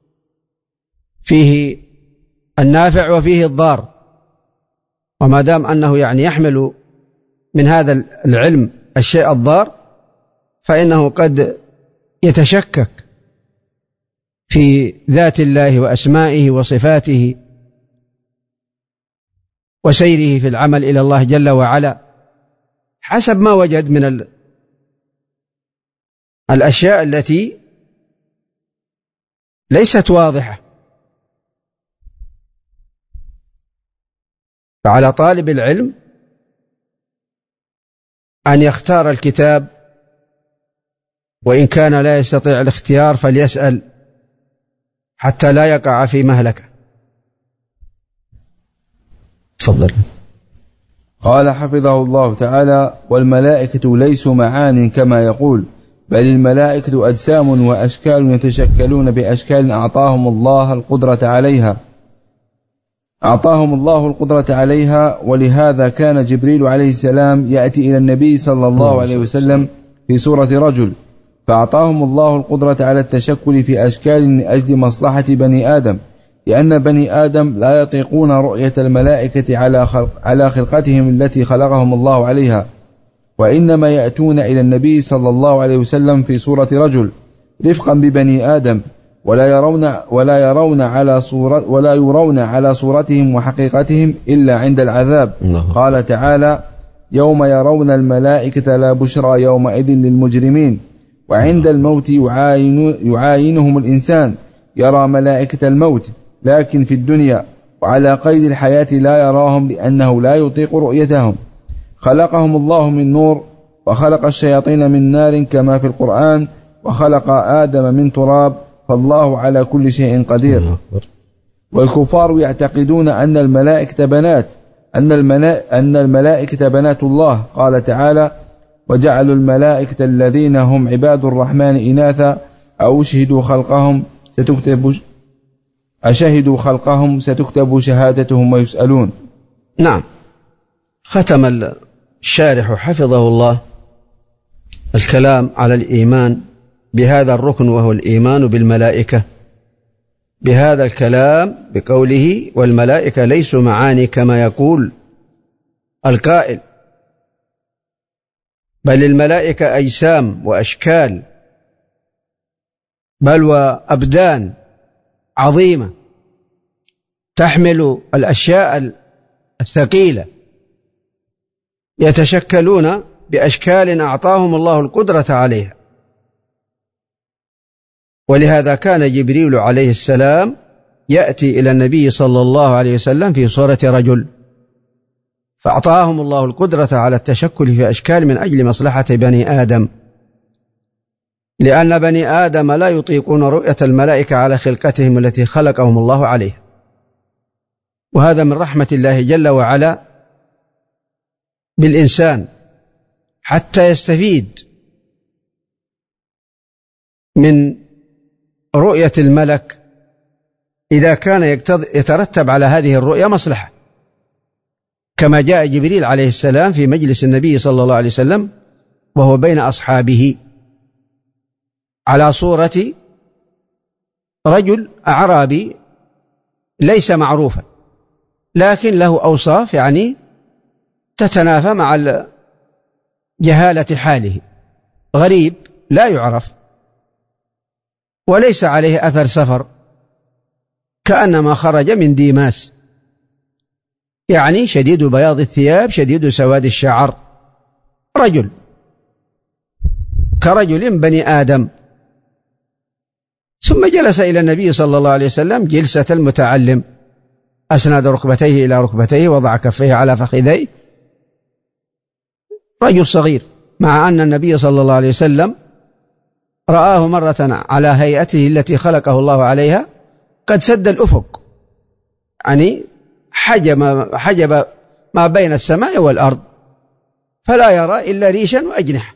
فيه النافع وفيه الضار. وما دام أنه يعني يحمل من هذا العلم الشيء الضار فإنه قد يتشكك في ذات الله وأسمائه وصفاته وسيره في العمل إلى الله جل وعلا حسب ما وجد من الأشياء التي ليست واضحة. فعلى طالب العلم أن يختار الكتاب، وإن كان لا يستطيع الاختيار فليسأل حتى لا يقع في مهلكة. تفضل. قال حفظه الله تعالى: والملائكة ليسوا معان كما يقول، بل الملائكة أجسام وأشكال يتشكلون بأشكال أعطاهم الله القدرة عليها أعطاهم الله القدرة عليها ولهذا كان جبريل عليه السلام يأتي إلى النبي صلى الله عليه وسلم في صورة رجل، فأعطاهم الله القدرة على التشكل في أشكال من أجل مصلحة بني آدم، لأن بني آدم لا يطيقون رؤية الملائكة على خلق على خلقتهم التي خلقهم الله عليها، وإنما يأتون إلى النبي صلى الله عليه وسلم في صورة رجل رفقا ببني آدم، ولا يرون ولا يرون على صورة ولا يرون على صورتهم وحقيقتهم إلا عند العذاب. قال تعالى: يوم يرون الملائكة لا بشرى يومئذ للمجرمين. وعند الموت يعاين يعاينهم الإنسان، يرى ملائكة الموت لكن في الدنيا، وعلى قيد الحياة لا يراهم لأنه لا يطيق رؤيتهم. خلقهم الله من نور، وخلق الشياطين من نار كما في القرآن، وخلق آدم من تراب، فالله على كل شيء قدير. والكفار يعتقدون أن الملائكة بنات أن الملائكة, أن الملائكة بنات الله. قال تعالى: وجعلوا الملائكة الذين هم عباد الرحمن إناثا أو أشهدوا خلقهم ستكتب أشهدوا خلقهم ستكتب شهادتهم ويسألون. نعم. ختم الشارح حفظه الله الكلام على الإيمان بهذا الركن، وهو الإيمان بالملائكة، بهذا الكلام بقوله: والملائكة ليسوا معاني كما يقول القائل، بل الملائكة أجسام وأشكال، بل وأبدان عظيمة تحمل الأشياء الثقيلة، يتشكلون بأشكال أعطاهم الله القدرة عليها. ولهذا كان جبريل عليه السلام يأتي إلى النبي صلى الله عليه وسلم في صورة رجل، فأعطاهم الله القدرة على التشكل في أشكال من أجل مصلحة بني آدم، لأن بني آدم لا يطيقون رؤية الملائكة على خلقتهم التي خلقهم الله عليها. وهذا من رحمة الله جل وعلا بالإنسان حتى يستفيد من رؤية الملك إذا كان يترتب على هذه الرؤية مصلحة، كما جاء جبريل عليه السلام في مجلس النبي صلى الله عليه وسلم وهو بين أصحابه على صورة رجل أعرابي ليس معروفا، لكن له أوصاف يعني تتنافى مع جهالة حاله، غريب لا يعرف وليس عليه أثر سفر، كأنما خرج من ديماس، يعني شديد بياض الثياب شديد سواد الشعر، رجل كرجل بني آدم. ثم جلس إلى النبي صلى الله عليه وسلم جلسة المتعلم، أسند ركبتيه إلى ركبتيه، وضع كفيه على فخذيه، رجل صغير، مع أن النبي صلى الله عليه وسلم رآه مرة على هيئته التي خلقه الله عليها قد سد الأفق، يعني حجب, حجب ما بين السماء والأرض، فلا يرى إلا ريشا وأجنحة.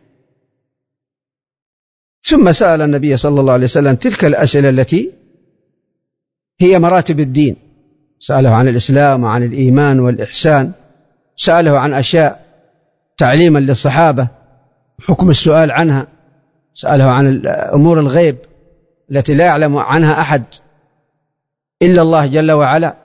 ثم سأل النبي صلى الله عليه وسلم تلك الأسئلة التي هي مراتب الدين، سأله عن الإسلام وعن الإيمان والإحسان، سأله عن أشياء تعليما للصحابة حكم السؤال عنها، سأله عن أمور الغيب التي لا يعلم عنها أحد إلا الله جل وعلا.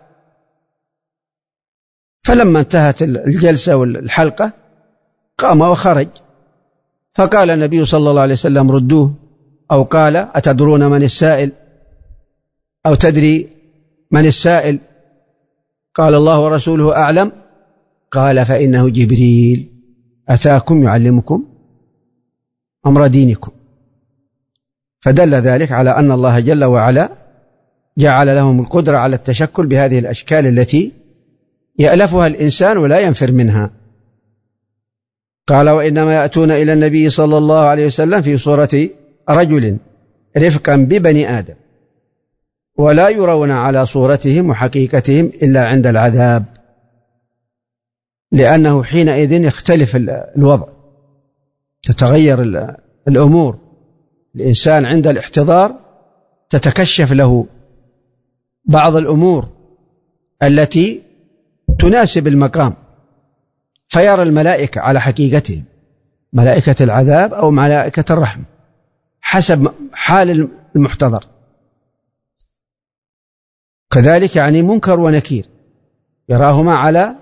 فلما انتهت الجلسة والحلقة قام وخرج، فقال النبي صلى الله عليه وسلم ردوه، أو قال أتدرون من السائل أو تدري من السائل؟ قال الله ورسوله أعلم. قال فإنه جبريل أتاكم يعلمكم أمر دينكم. فدل ذلك على أن الله جل وعلا جعل لهم القدرة على التشكل بهذه الأشكال التي يألفها الإنسان ولا ينفر منها. قال وإنما يأتون إلى النبي صلى الله عليه وسلم في صورة رجل رفقا ببني آدم، ولا يرون على صورتهم وحقيقتهم إلا عند العذاب، لأنه حينئذ يختلف الوضع، تتغير الأمور. الإنسان عند الاحتضار تتكشف له بعض الأمور التي تناسب المقام، فيرى الملائكة على حقيقتهم، ملائكة العذاب أو ملائكة الرحمة حسب حال المحتضر. كذلك يعني منكر ونكير يراهما على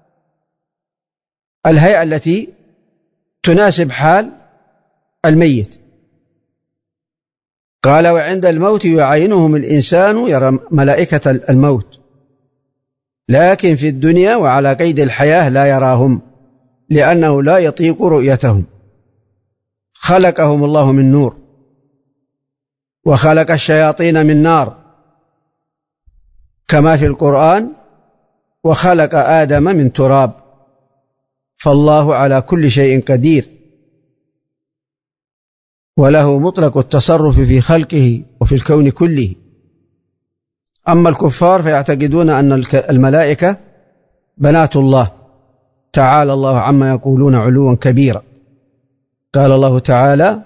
الهيئة التي تناسب حال الميت. قال وعند الموت يعاينهم الإنسان يرى ملائكة الموت، لكن في الدنيا وعلى قيد الحياة لا يراهم، لأنه لا يطيق رؤيتهم. خلقهم الله من نور، وخلق الشياطين من نار، كما في القرآن وخلق آدم من تراب، فالله على كل شيء قدير، وله مطلق التصرف في خلقه وفي الكون كله. أما الكفار فيعتقدون أن الملائكة بنات الله، تعالى الله عما يقولون علوا كبيرا. قال الله تعالى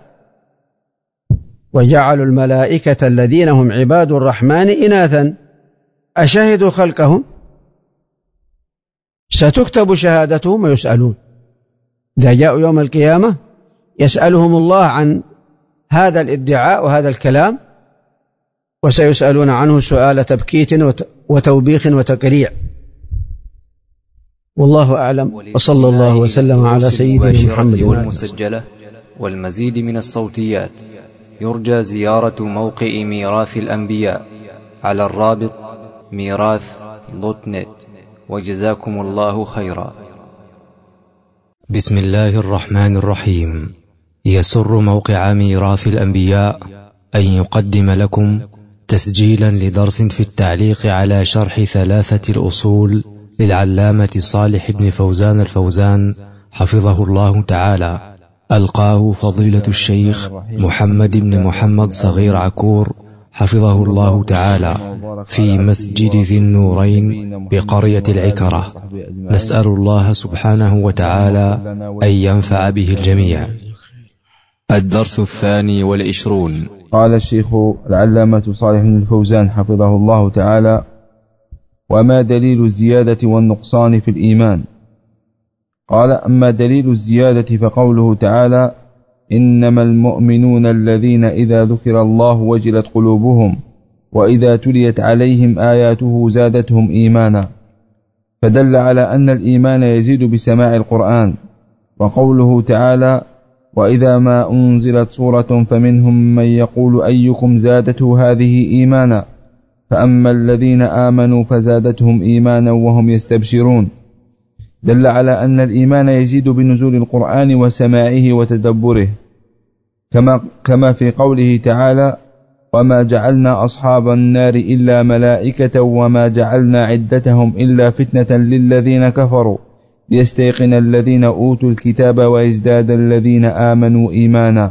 وجعلوا الملائكة الذين هم عباد الرحمن إناثا أشهدوا خلقهم، ستكتب شهادتهم ويسألون. إذا جاءوا يوم القيامة يسألهم الله عن هذا الادعاء وهذا الكلام، وسيسألون عنه سؤال تبكيت وتوبيخ وتقريع. والله أعلم، وصلى الله وسلم على سيدنا محمد. والمسجلة والمزيد من الصوتيات يرجى زيارة موقع ميراث الأنبياء على الرابط ميراث دوت نت، وجزاكم الله خيرا. بسم الله الرحمن الرحيم. يسر موقع ميراث الأنبياء أن يقدم لكم تسجيلا لدرس في التعليق على شرح ثلاثة الأصول للعلامة صالح بن فوزان الفوزان حفظه الله تعالى، ألقاه فضيلة الشيخ محمد بن محمد صغير عكور حفظه الله تعالى في مسجد ذي النورين بقرية العكرة. نسأل الله سبحانه وتعالى أن ينفع به الجميع. الدرس الثاني والعشرون. قال الشيخ العلامة صالح بن الفوزان حفظه الله تعالى: وما دليل الزيادة والنقصان في الإيمان؟ قال: أما دليل الزيادة فقوله تعالى: إنما المؤمنون الذين إذا ذكر الله وجلت قلوبهم وإذا تليت عليهم آياته زادتهم إيمانا، فدل على أن الإيمان يزيد بسماع القرآن. وقوله تعالى: وإذا ما أنزلت سورة فمنهم من يقول أيكم زادته هذه إيمانا، فأما الذين آمنوا فزادتهم إيمانا وهم يستبشرون، دل على أن الإيمان يزيد بنزول القرآن وسماعه وتدبره، كما, كما في قوله تعالى: وما جعلنا أصحاب النار إلا ملائكة وما جعلنا عدتهم إلا فتنة للذين كفروا ليستيقن الذين أوتوا الكتاب ويزداد الذين آمنوا إيمانا.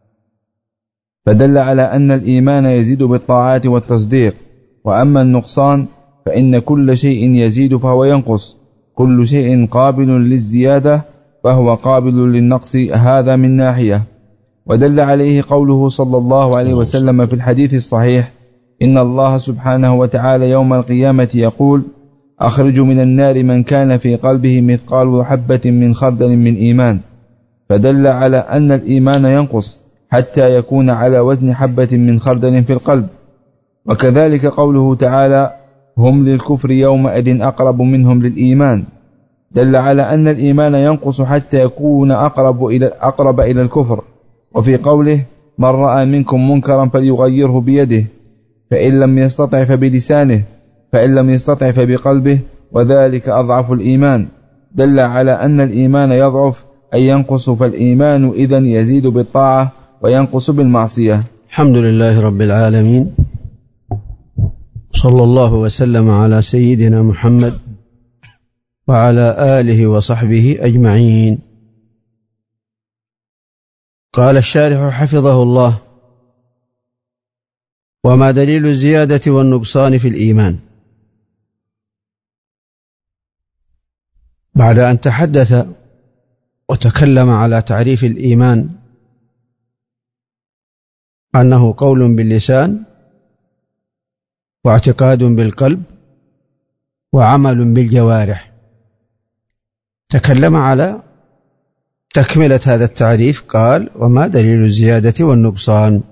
فدل على أن الإيمان يزيد بالطاعات والتصديق. وأما النقصان فإن كل شيء يزيد فهو ينقص، كل شيء قابل للزيادة فهو قابل للنقص، هذا من ناحية. ودل عليه قوله صلى الله عليه وسلم في الحديث الصحيح: إن الله سبحانه وتعالى يوم القيامة يقول: أخرج من النار من كان في قلبه مثقال حبة من خردل من إيمان. فدل على أن الإيمان ينقص حتى يكون على وزن حبة من خردل في القلب. وكذلك قوله تعالى: هم للكفر يومئذ أقرب منهم للإيمان، دل على أن الإيمان ينقص حتى يكون أقرب إلى, أقرب إلى الكفر. وفي قوله: من رأى منكم منكرا فليغيره بيده، فإن لم يستطع فبلسانه، فإن لم يستطع فبقلبه، وذلك أضعف الإيمان، دل على أن الإيمان يضعف أي ينقص. فالإيمان إذن يزيد بالطاعة وينقص بالمعصية. الحمد لله رب العالمين، صلى الله وسلم على سيدنا محمد وعلى آله وصحبه أجمعين. قال الشارح حفظه الله: وما دليل الزيادة والنقصان في الإيمان؟ بعد أن تحدث وتكلم على تعريف الإيمان أنه قول باللسان واعتقاد بالقلب وعمل بالجوارح، تكلم على تكملة هذا التعريف، قال: وما دليل الزيادة والنقصان؟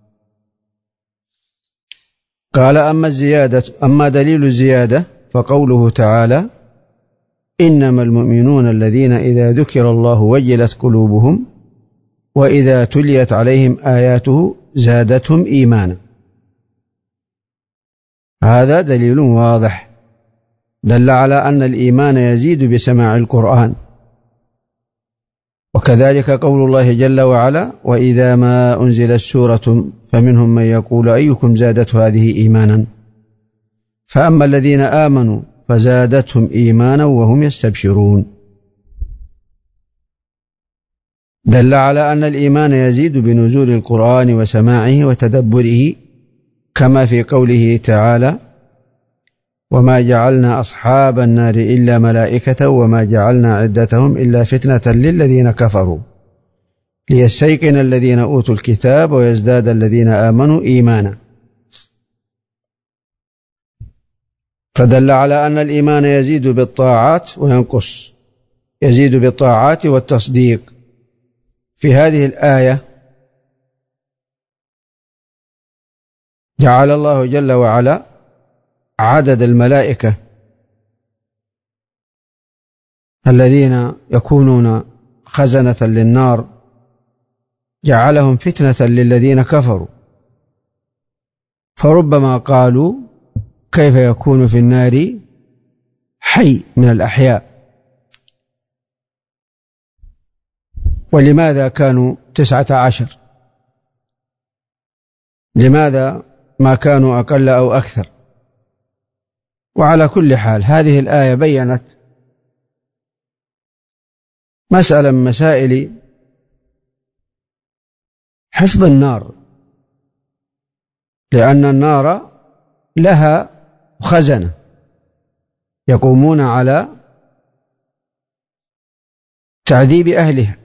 قال: أما الزيادة أما دليل الزيادة فقوله تعالى: إنما المؤمنون الذين إذا ذكر الله وجلت قلوبهم وإذا تليت عليهم آياته زادتهم إيمانا. هذا دليل واضح دل على أن الإيمان يزيد بسماع القرآن. وكذلك قول الله جل وعلا: وإذا ما أنزلت سورة فمنهم من يقول أيكم زادت هذه إيمانا فأما الذين آمنوا فزادتهم إيمانا وهم يستبشرون. دل على أن الإيمان يزيد بنزول القرآن وسماعه وتدبره، كما في قوله تعالى: وما جعلنا أصحاب النار إلا ملائكة وما جعلنا عدتهم إلا فتنة للذين كفروا ليستيقن الذين أوتوا الكتاب ويزداد الذين آمنوا إيمانا. فدل على أن الإيمان يزيد بالطاعات وينقص، يزيد بالطاعات والتصديق. في هذه الآية جعل الله جل وعلا عدد الملائكة الذين يكونون خزنة للنار جعلهم فتنة للذين كفروا، فربما قالوا: كيف يكون في النار حي من الأحياء؟ ولماذا كانوا تسعة عشر؟ لماذا ما كانوا أقل أو أكثر؟ وعلى كل حال هذه الآية بيّنت مسألة من مسائل حفظ النار، لأن النار لها خزنة يقومون على تعذيب أهلها.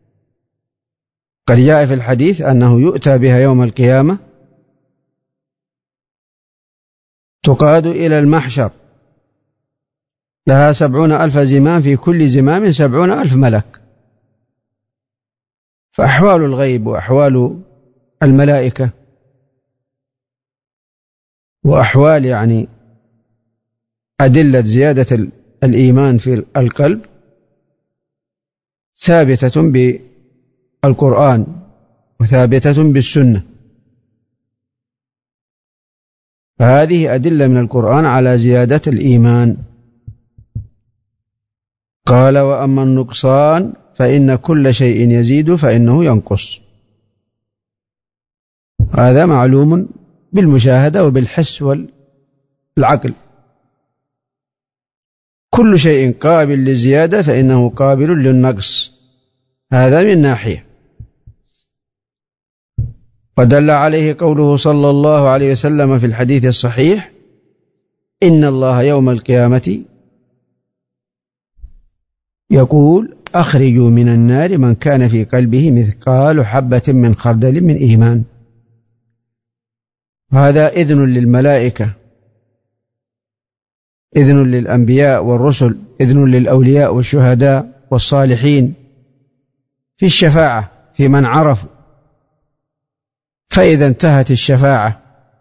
قد جاء في الحديث أنه يؤتى بها يوم القيامة تقاد إلى المحشر، لها سبعون ألف زمام، في كل زمام سبعون ألف ملك. فأحوال الغيب وأحوال الملائكة وأحوال يعني أدلة زيادة الإيمان في القلب ثابتة بالقرآن وثابتة بالسنة، فهذه أدلة من القرآن على زيادة الإيمان. قال: وأما النقصان فإن كل شيء يزيد فإنه ينقص. هذا معلوم بالمشاهدة وبالحس والعقل، كل شيء قابل للزيادة فإنه قابل للنقص، هذا من ناحية. ودل عليه قوله صلى الله عليه وسلم في الحديث الصحيح: إن الله يوم القيامة يقول: أخرجوا من النار من كان في قلبه مثقال حبة من خردل من إيمان. هذا إذن للملائكة، إذن للأنبياء والرسل، إذن للأولياء والشهداء والصالحين في الشفاعة في من عرفوا. فإذا انتهت الشفاعة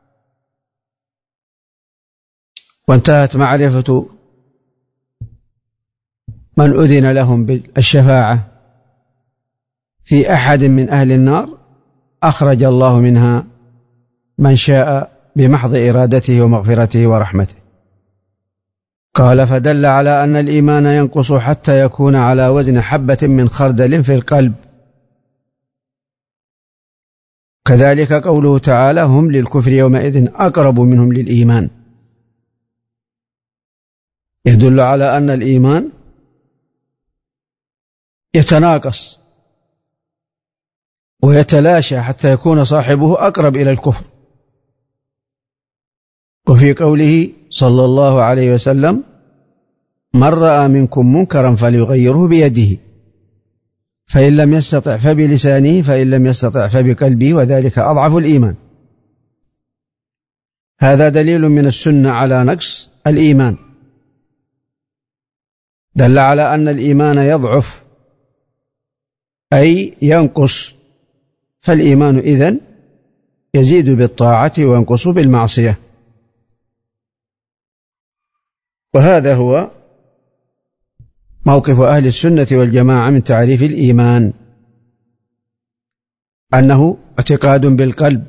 وانتهت معرفة من أذن لهم بالشفاعة في أحد من أهل النار، أخرج الله منها من شاء بمحض إرادته ومغفرته ورحمته. قال: فدل على أن الإيمان ينقص حتى يكون على وزن حبة من خردل في القلب. كذلك قوله تعالى: هم للكفر يومئذ أقرب منهم للإيمان، يدل على أن الإيمان يتناقص ويتلاشى حتى يكون صاحبه أقرب إلى الكفر. وفي قوله صلى الله عليه وسلم: من رأى منكم منكرا فليغيره بيده، فإن لم يستطع فبلسانه، فإن لم يستطع فبقلبه، وذلك أضعف الإيمان. هذا دليل من السنة على نقص الإيمان، دل على أن الإيمان يضعف أي ينقص، فالإيمان إذن يزيد بالطاعة وينقص بالمعصية. وهذا هو موقف أهل السنة والجماعة من تعريف الإيمان، أنه اعتقاد بالقلب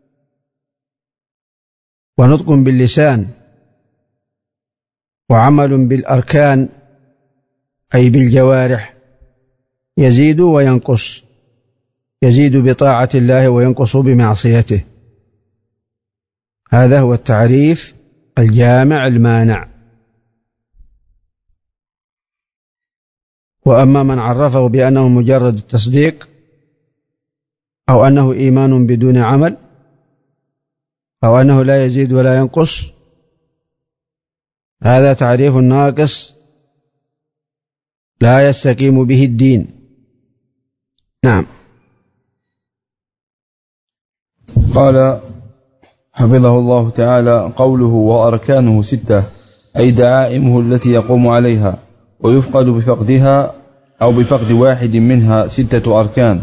ونطق باللسان وعمل بالأركان أي بالجوارح، يزيد وينقص، يزيد بطاعة الله وينقص بمعصيته. هذا هو التعريف الجامع المانع. وأما من عرفه بأنه مجرد التصديق أو أنه إيمان بدون عمل أو أنه لا يزيد ولا ينقص، هذا تعريف ناقص لا يستقيم به الدين. نعم. قال حفظه الله تعالى: قوله وأركانه ستة، أي دعائمه التي يقوم عليها، ويفقد بفقدها أو بفقد واحد منها ستة أركان،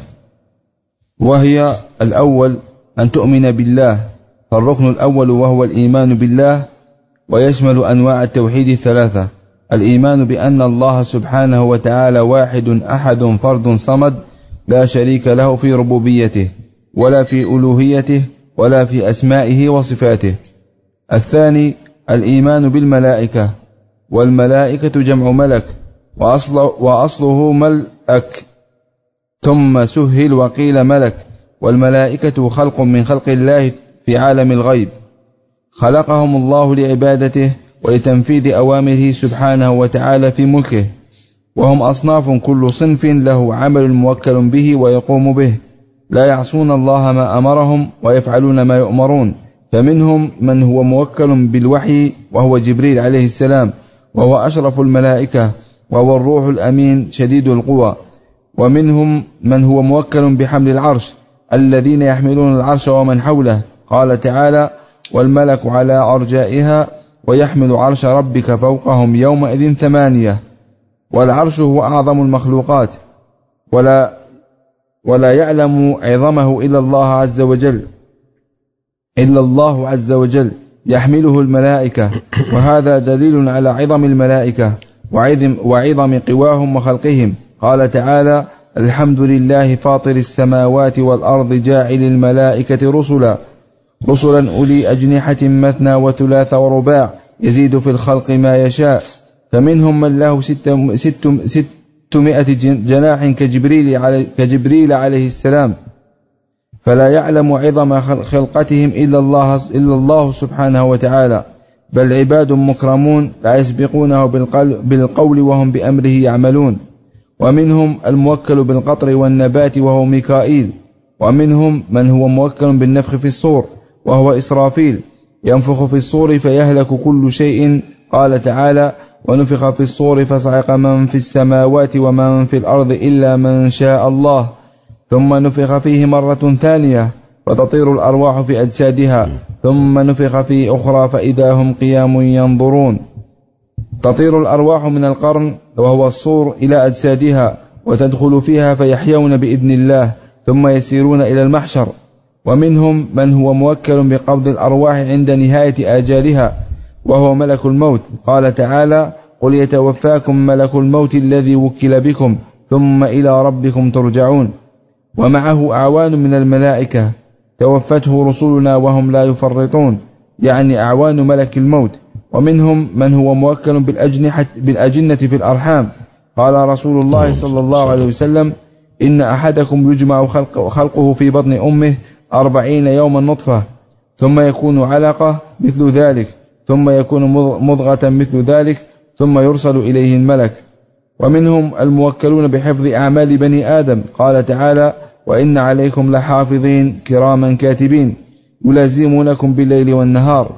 وهي: الأول أن تؤمن بالله، فالركن الأول وهو الإيمان بالله، ويشمل أنواع التوحيد الثلاثة: الإيمان بأن الله سبحانه وتعالى واحد أحد فرد صمد لا شريك له في ربوبيته ولا في ألوهيته ولا في أسمائه وصفاته. الثاني الإيمان بالملائكة، والملائكة جمع ملك، وأصل وأصله ملأك ثم سهل وقيل ملك، والملائكة خلق من خلق الله في عالم الغيب، خلقهم الله لعبادته ولتنفيذ أوامره سبحانه وتعالى في ملكه، وهم أصناف كل صنف له عمل موكل به ويقوم به، لا يعصون الله ما أمرهم ويفعلون ما يؤمرون. فمنهم من هو موكل بالوحي وهو جبريل عليه السلام، وهو أشرف الملائكة، وهو الروح الأمين شديد القوى. ومنهم من هو موكل بحمل العرش، الذين يحملون العرش ومن حوله، قال تعالى: والملك على أرجائها ويحمل عرش ربك فوقهم يومئذ ثمانية. والعرش هو أعظم المخلوقات، ولا ولا يعلم عظمه إلا الله عز وجل إلا الله عز وجل يحمله الملائكة، وهذا دليل على عظم الملائكة وعظم, وعظم قواهم وخلقهم. قال تعالى: الحمد لله فاطر السماوات والأرض جاعل الملائكة رسلا رسلا أولي أجنحة مثنى وثلاث ورباع يزيد في الخلق ما يشاء. فمنهم من له ست ست ستمائة جناح كجبريل عليه, كجبريل عليه السلام، فلا يعلم عظم خلقتهم إلا الله, إلا الله سبحانه وتعالى، بل عباد مكرمون لا يسبقونه بالقول وهم بأمره يعملون. ومنهم الموكل بالقطر والنبات وهو ميكائيل. ومنهم من هو موكل بالنفخ في الصور وهو إسرافيل، ينفخ في الصور فيهلك كل شيء. قال تعالى: ونفخ في الصور فصعق من في السماوات ومن في الأرض إلا من شاء الله، ثم نفخ فيه مرة ثانية فتطير الأرواح في أجسادها، ثم نفخ في أخرى فإذا هم قيام ينظرون. تطير الأرواح من القرن وهو الصور إلى أجسادها، وتدخل فيها فيحيون بإذن الله، ثم يسيرون إلى المحشر. ومنهم من هو موكل بقبض الأرواح عند نهاية آجالها، وهو ملك الموت. قال تعالى: قل يتوفاكم ملك الموت الذي وكل بكم ثم إلى ربكم ترجعون. ومعه أعوان من الملائكة توفته رسلنا وهم لا يفرطون، يعني أعوان ملك الموت. ومنهم من هو موكل بالأجنحة بالأجنة في الأرحام. قال رسول الله صلى الله عليه وسلم: إن أحدكم يجمع خلق خلقه في بطن أمه أربعين يوما نطفة، ثم يكون علقة مثل ذلك، ثم يكون مضغة مثل ذلك، ثم يرسل إليه الملك. ومنهم الموكلون بحفظ أعمال بني آدم. قال تعالى: وإن عليكم لحافظين كراما كاتبين يلازمونكم بالليل والنهار.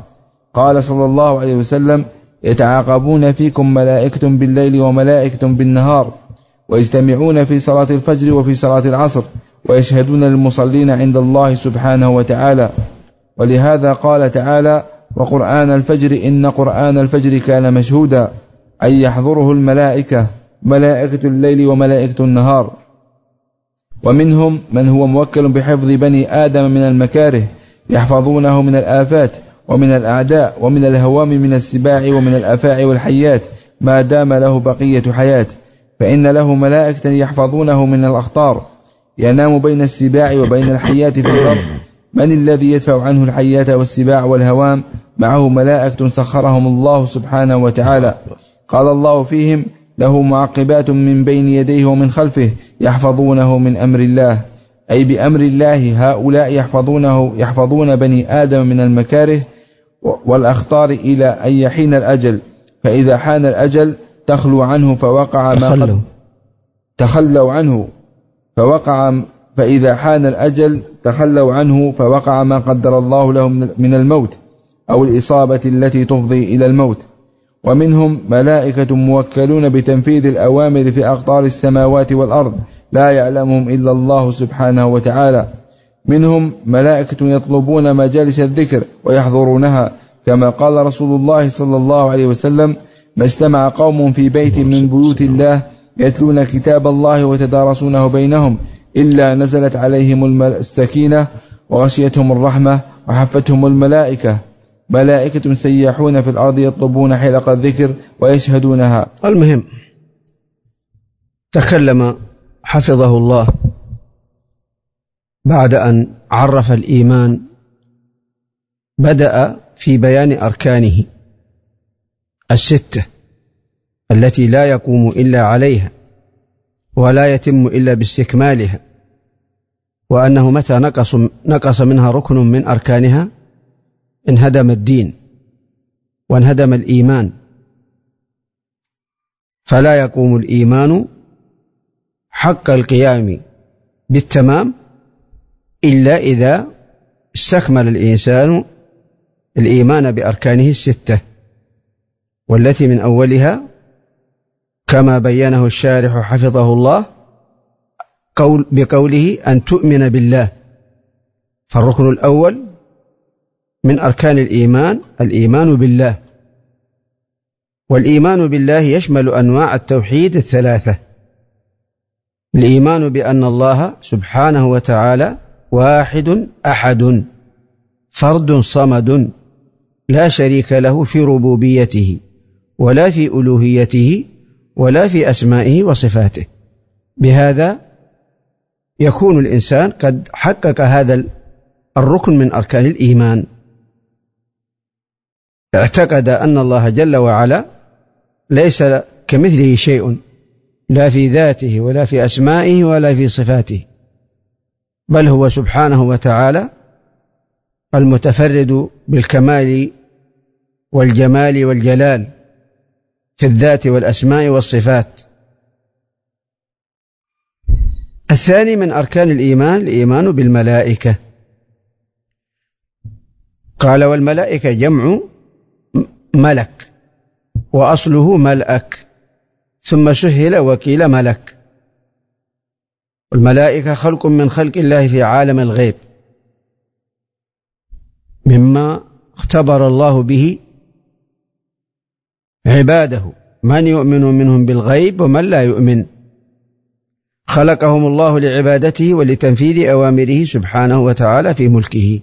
قال صلى الله عليه وسلم: يتعاقبون فيكم ملائكة بالليل وملائكة بالنهار، ويجتمعون في صلاة الفجر وفي صلاة العصر، ويشهدون للمصلين عند الله سبحانه وتعالى. ولهذا قال تعالى: وقرآن الفجر إن قرآن الفجر كان مشهودا، أي يحضره الملائكة، ملائكة الليل وملائكة النهار. ومنهم من هو موكل بحفظ بني آدم من المكاره، يحفظونه من الآفات ومن الأعداء ومن الهوام من السباع ومن الأفاعي والحيات ما دام له بقية حياة، فإن له ملائكة يحفظونه من الأخطار، ينام بين السباع وبين الحيات في الأرض. من الذي يدفع عنه الحيات والسباع والهوام؟ معه ملائكة سخرهم الله سبحانه وتعالى. قال الله فيهم: له معقبات من بين يديه ومن خلفه يحفظونه من أمر الله، أي بأمر الله هؤلاء يحفظونه يحفظون بني آدم من المكاره والأخطار إلى أن يحين الأجل، فإذا حان الأجل تخلوا عنه فوقع ما قد تخلوا عنه فوقع فإذا حان الأجل تخلوا عنه فوقع ما قدر الله لهم من الموت أو الإصابة التي تفضي إلى الموت. ومنهم ملائكة موكلون بتنفيذ الأوامر في أقطار السماوات والأرض، لا يعلمهم إلا الله سبحانه وتعالى. منهم ملائكة يطلبون مجالس الذكر ويحضرونها، كما قال رسول الله صلى الله عليه وسلم: ما اجتمع قوم في بيت من بيوت الله يتلون كتاب الله ويتدارسونه بينهم إلا نزلت عليهم السكينة وغشيتهم الرحمة وحفتهم الملائكة. ملائكة سياحون في الأرض يطلبون حلق الذكر ويشهدونها. المهم، تكلم حفظه الله بعد أن عرف الإيمان، بدأ في بيان أركانه الستة التي لا يقوم إلا عليها ولا يتم إلا باستكمالها، وأنه متى نقص, نقص منها ركن من أركانها انهدم الدين وانهدم الإيمان، فلا يقوم الإيمان حق القيام بالتمام إلا إذا استكمل الإنسان الإيمان بأركانه الستة، والتي من أولها كما بينه الشارح حفظه الله قول بقوله أن تؤمن بالله. فالركن الأول من أركان الإيمان الإيمان بالله، والإيمان بالله يشمل أنواع التوحيد الثلاثة: الإيمان بأن الله سبحانه وتعالى واحد أحد فرد صمد لا شريك له في ربوبيته ولا في ألوهيته ولا في أسمائه وصفاته. بهذا يكون الإنسان قد حقق هذا الركن من أركان الإيمان، اعتقد أن الله جل وعلا ليس كمثله شيء، لا في ذاته ولا في أسمائه ولا في صفاته، بل هو سبحانه وتعالى المتفرد بالكمال والجمال والجلال في الذات والأسماء والصفات. الثاني من أركان الإيمان الإيمان بالملائكة. قال: والملائكة جمع ملك، وأصله ملأك، ثم سهل وكيل ملك. والملائكة خلق من خلق الله في عالم الغيب، مما اختبر الله به عباده، من يؤمن منهم بالغيب ومن لا يؤمن. خلقهم الله لعبادته ولتنفيذ أوامره سبحانه وتعالى في ملكه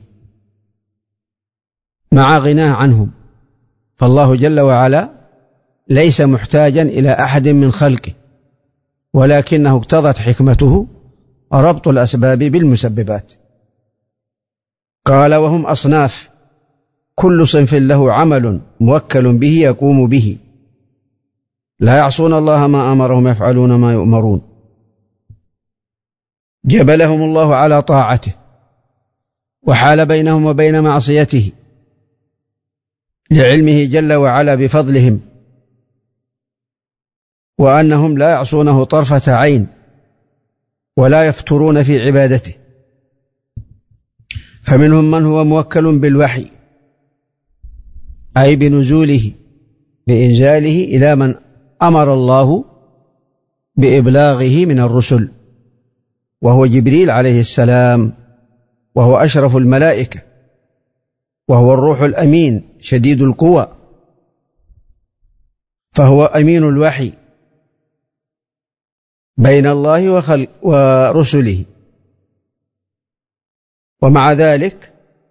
مع غناه عنهم، فالله جل وعلا ليس محتاجا إلى أحد من خلقه، ولكنه اقتضت حكمته ربط الأسباب بالمسببات. قال: وهم أصناف، كل صنف له عمل موكل به يقوم به، لا يعصون الله ما أمرهم يفعلون ما يؤمرون. جبلهم الله على طاعته وحال بينهم وبين معصيته لعلمه جل وعلا بفضلهم، وأنهم لا يعصونه طرفة عين ولا يفترون في عبادته. فمنهم من هو موكل بالوحي أي بنزوله لإنزاله إلى من أمر الله بإبلاغه من الرسل، وهو جبريل عليه السلام، وهو أشرف الملائكة، وهو الروح الأمين شديد القوى، فهو أمين الوحي بين الله وخلق ورسله. ومع ذلك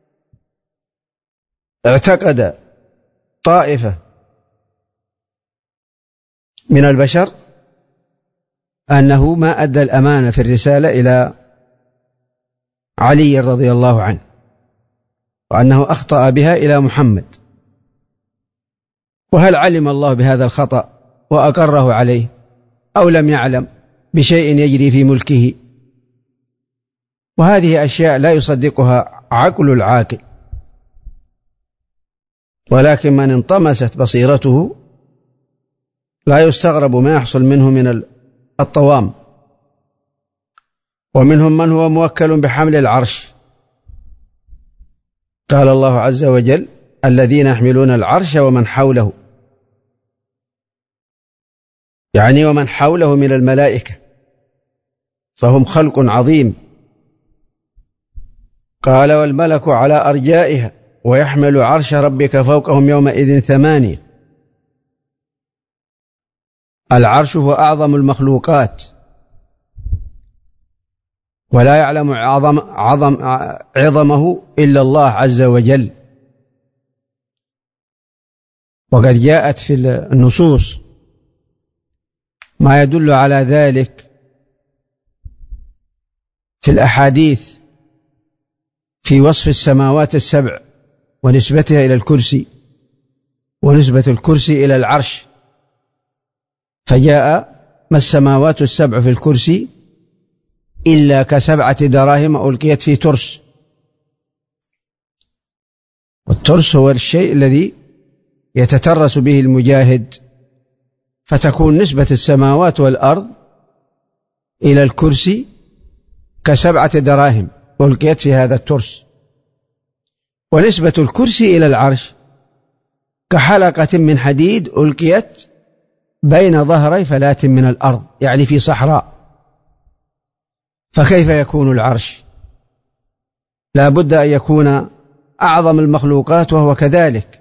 اعتقد طائفة من البشر أنه ما أدى الأمانة في الرسالة إلى علي رضي الله عنه، وأنه أخطأ بها إلى محمد. وهل علم الله بهذا الخطأ وأقره عليه، أو لم يعلم بشيء يجري في ملكه؟ وهذه أشياء لا يصدقها عقل العاقل، ولكن من انطمست بصيرته لا يستغرب ما يحصل منه من الطوام. ومنهم من هو موكل بحمل العرش، قال الله عز وجل: الذين يحملون العرش ومن حوله، يعني ومن حوله من الملائكة، فهم خلق عظيم. قال: والملك على أرجائها ويحمل عرش ربك فوقهم يومئذ ثمانية. العرش هو أعظم المخلوقات، ولا يعلم عظم عظم عظمه إلا الله عز وجل. وقد جاءت في النصوص ما يدل على ذلك في الأحاديث في وصف السماوات السبع ونسبتها إلى الكرسي، ونسبة الكرسي إلى العرش. فجاء: ما السماوات السبع في الكرسي إلا كسبعة دراهم ألقيت في ترس. والترس هو الشيء الذي يتترس به المجاهد، فتكون نسبة السماوات والأرض إلى الكرسي كسبعة دراهم ألقيت في هذا الترس. ونسبة الكرسي إلى العرش كحلقة من حديد ألقيت بين ظهري فلاة من الأرض، يعني في صحراء. فكيف يكون العرش؟ لا بد أن يكون أعظم المخلوقات، وهو كذلك،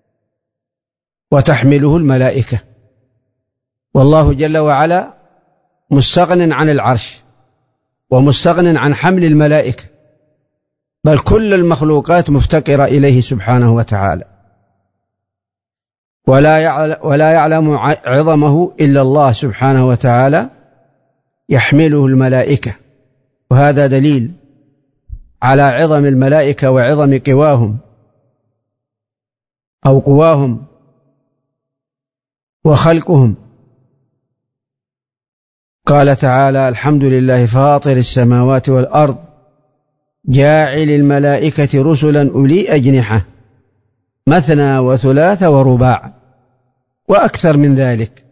وتحمله الملائكة. والله جل وعلا مستغن عن العرش، ومستغن عن حمل الملائكة، بل كل المخلوقات مفتقرة إليه سبحانه وتعالى. ولا يعلم عظمه إلا الله سبحانه وتعالى، يحمله الملائكة. وهذا دليل على عظم الملائكة وعظم قواهم أو قواهم وخلقهم. قال تعالى: الحمد لله فاطر السماوات والأرض جاعل الملائكة رسلا أولي أجنحة مثنى وثلاث ورباع وأكثر من ذلك،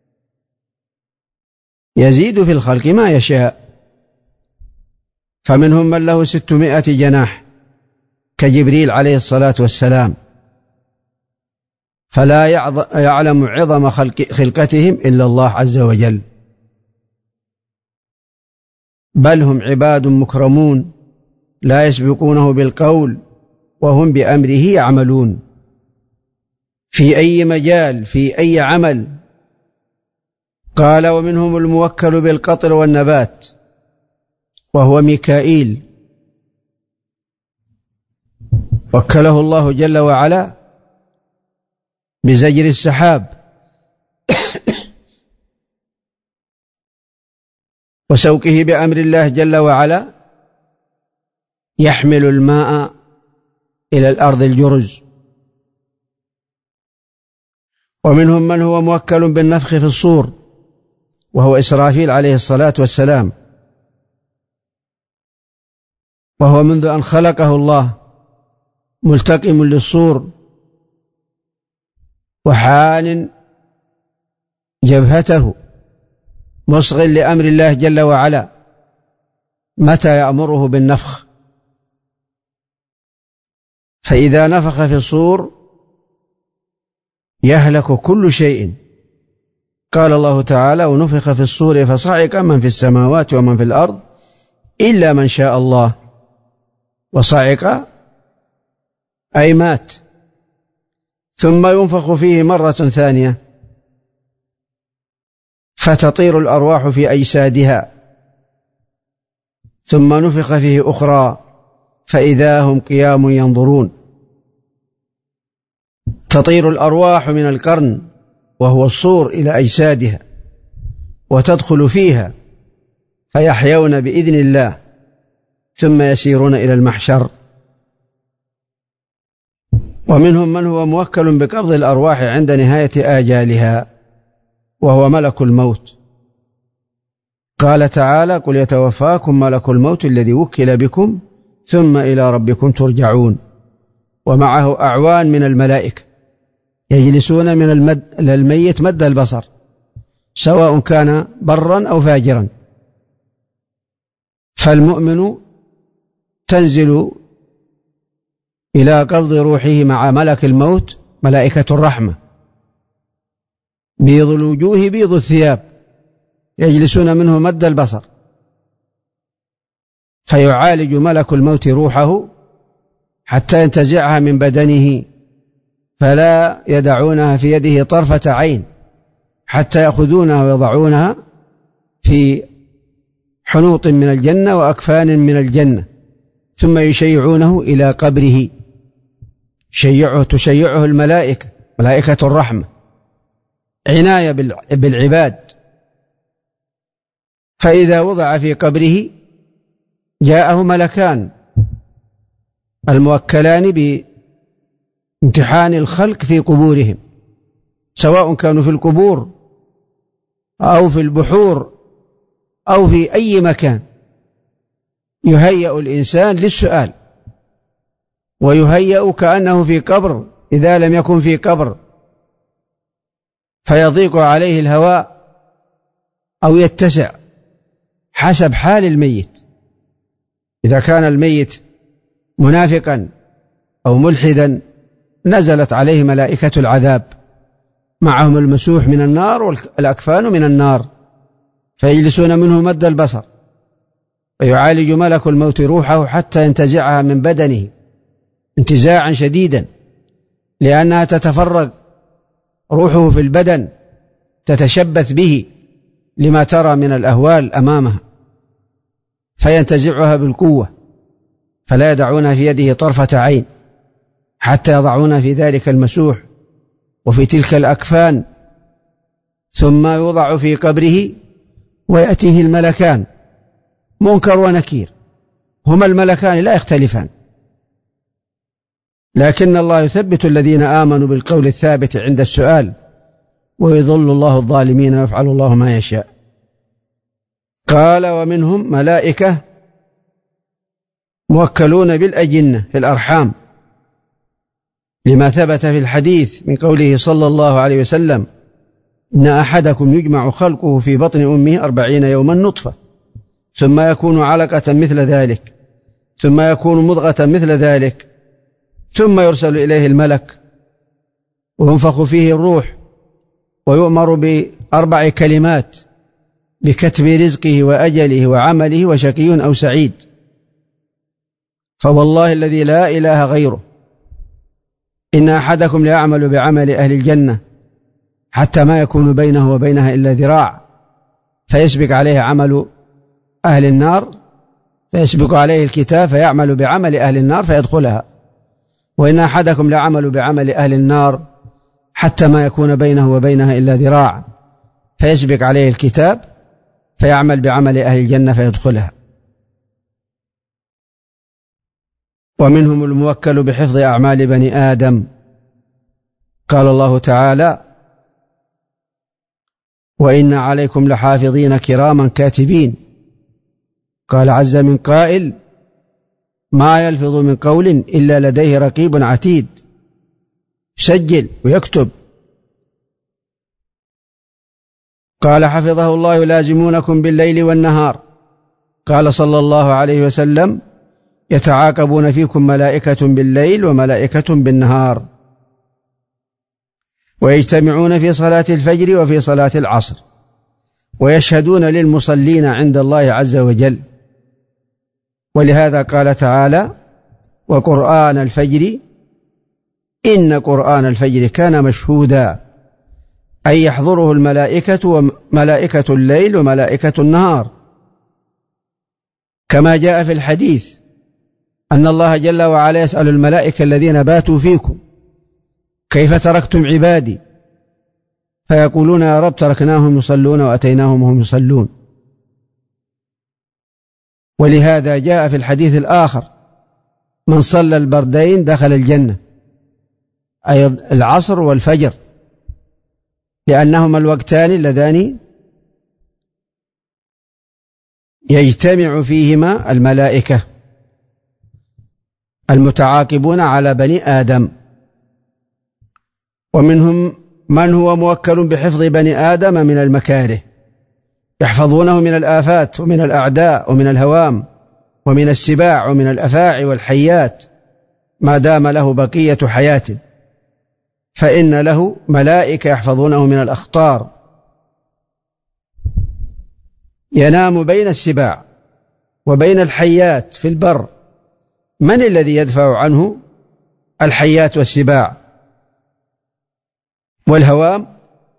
يزيد في الخلق ما يشاء. فمنهم من له ستمائة جناح كجبريل عليه الصلاة والسلام، فلا يعلم عظم خلق خلقتهم إلا الله عز وجل، بل هم عباد مكرمون لا يسبقونه بالقول وهم بأمره يعملون. في أي مجال، في أي عمل. قال: ومنهم الموكل بالقطر والنبات، وهو ميكائيل، وكله الله جل وعلا بزجر السحاب وسوقه بأمر الله جل وعلا، يحمل الماء إلى الأرض الجرز. ومنهم من هو موكل بالنفخ في الصور، وهو إسرافيل عليه الصلاة والسلام، وهو منذ أن خلقه الله ملتقم للصور، وحان جبهته مصغ لأمر الله جل وعلا متى يأمره بالنفخ. فإذا نفخ في الصور يهلك كل شيء. قال الله تعالى: ونفخ في الصور فصعق من في السماوات ومن في الأرض إلا من شاء الله. وصعق أي مات. ثم ينفخ فيه مرة ثانية فتطير الأرواح في أجسادها، ثم نفخ فيه أخرى فإذا هم قيام ينظرون. تطير الأرواح من القرن وهو الصور إلى أجسادها، وتدخل فيها فيحيون بإذن الله، ثم يسيرون إلى المحشر. ومنهم من هو موكل بقبض الأرواح عند نهاية آجالها، وهو ملك الموت. قال تعالى: قل يتوفاكم ملك الموت الذي وكل بكم ثم إلى ربكم ترجعون. ومعه أعوان من الملائكة يجلسون من المد للميت مد البصر، سواء كان برا أو فاجرا. فالمؤمن تنزل إلى قبض روحه مع ملك الموت ملائكة الرحمة، بيض الوجوه بيض الثياب، يجلسون منه مد البصر، فيعالج ملك الموت روحه حتى ينتزعها من بدنه، فلا يدعونها في يده طرفة عين حتى يأخذونها ويضعونها في حنوط من الجنة وأكفان من الجنة، ثم يشيعونه إلى قبره. شيعه تشيعه الملائكة، ملائكة الرحمة، عناية بالعباد. فإذا وضع في قبره جاءه ملكان الموكلان بامتحان الخلق في قبورهم، سواء كانوا في القبور أو في البحور أو في أي مكان. يهيأ الإنسان للسؤال، ويهيأ كأنه في قبر إذا لم يكن في قبر، فيضيق عليه الهواء أو يتسع حسب حال الميت. إذا كان الميت منافقا أو ملحدا نزلت عليه ملائكة العذاب، معهم المسوح من النار والأكفان من النار، فيجلسون منه مد البصر، ويعالج ملك الموت روحه حتى ينتزعها من بدنه انتزاعا شديدا، لأنها تتفرق روحه في البدن، تتشبث به لما ترى من الأهوال أمامها، فينتزعها بالقوة، فلا يدعونها في يده طرفة عين حتى يضعونها في ذلك المسوح وفي تلك الأكفان، ثم يوضع في قبره ويأتيه الملكان منكر ونكير، هما الملكان لا يختلفان، لكن الله يثبت الذين آمنوا بالقول الثابت عند السؤال، ويضل الله الظالمين ويفعل الله ما يشاء. قال: ومنهم ملائكة موكلون بالأجنة في الأرحام، لما ثبت في الحديث من قوله صلى الله عليه وسلم: إن أحدكم يجمع خلقه في بطن أمه أربعين يوما نطفة، ثم يكون علقة مثل ذلك، ثم يكون مضغة مثل ذلك، ثم يرسل إليه الملك وينفخ فيه الروح، ويؤمر بأربع كلمات بكتب رزقه وأجله وعمله وشقي أو سعيد. فوالله الذي لا إله غيره إن أحدكم ليعمل بعمل أهل الجنة حتى ما يكون بينه وبينها إلا ذراع، فيسبق عليه عمل أهل النار، فيسبق عليه الكتاب فيعمل بعمل أهل النار فيدخلها. وإن أحدكم ليعمل بعمل أهل النار حتى ما يكون بينه وبينها إلا ذراع، فيسبق عليه الكتاب فيعمل بعمل أهل الجنة فيدخلها. ومنهم الموكل بحفظ أعمال بني آدم. قال الله تعالى: وإن عليكم لحافظين كراما كاتبين. قال عز من قائل: ما يلفظ من قول إلا لديه رقيب عتيد، يسجل ويكتب. قال حفظه الله: يلازمونكم بالليل والنهار. قال صلى الله عليه وسلم: يتعاقبون فيكم ملائكة بالليل وملائكة بالنهار. ويجتمعون في صلاة الفجر وفي صلاة العصر، ويشهدون للمصلين عند الله عز وجل. ولهذا قال تعالى: وقرآن الفجر إن قرآن الفجر كان مشهودا، أي يحضره الملائكة وملائكة الليل وملائكة النهار، كما جاء في الحديث أن الله جل وعلا يسأل الملائكة الذين باتوا فيكم: كيف تركتم عبادي؟ فيقولون: يا رب تركناهم يصلون وأتيناهم وهم يصلون. ولهذا جاء في الحديث الآخر: من صلى البردين دخل الجنة، أي العصر والفجر، لأنهما الوقتان اللذان يجتمع فيهما الملائكة المتعاقبون على بني آدم. ومنهم من هو موكل بحفظ بني آدم من المكاره، يحفظونه من الآفات ومن الأعداء ومن الهوام ومن السباع ومن الأفاعي والحيات ما دام له بقية حياة، فإن له ملائكة يحفظونه من الأخطار. ينام بين السباع وبين الحيات في البر، من الذي يدفع عنه الحيات والسباع والهوام؟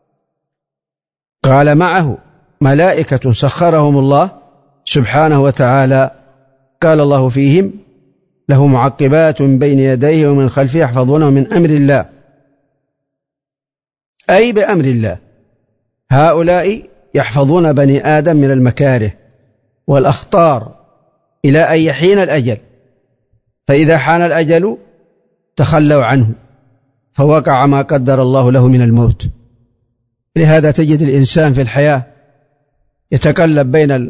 قال: معه ملائكة سخرهم الله سبحانه وتعالى، قال الله فيهم: له معقبات من بين يديه ومن خلفه يحفظونه من أمر الله، أي بأمر الله. هؤلاء يحفظون بني آدم من المكاره والأخطار إلى أن يحين الأجل، فإذا حان الأجل تخلوا عنه فوقع ما قدر الله له من الموت. لهذا تجد الإنسان في الحياة يتقلب بين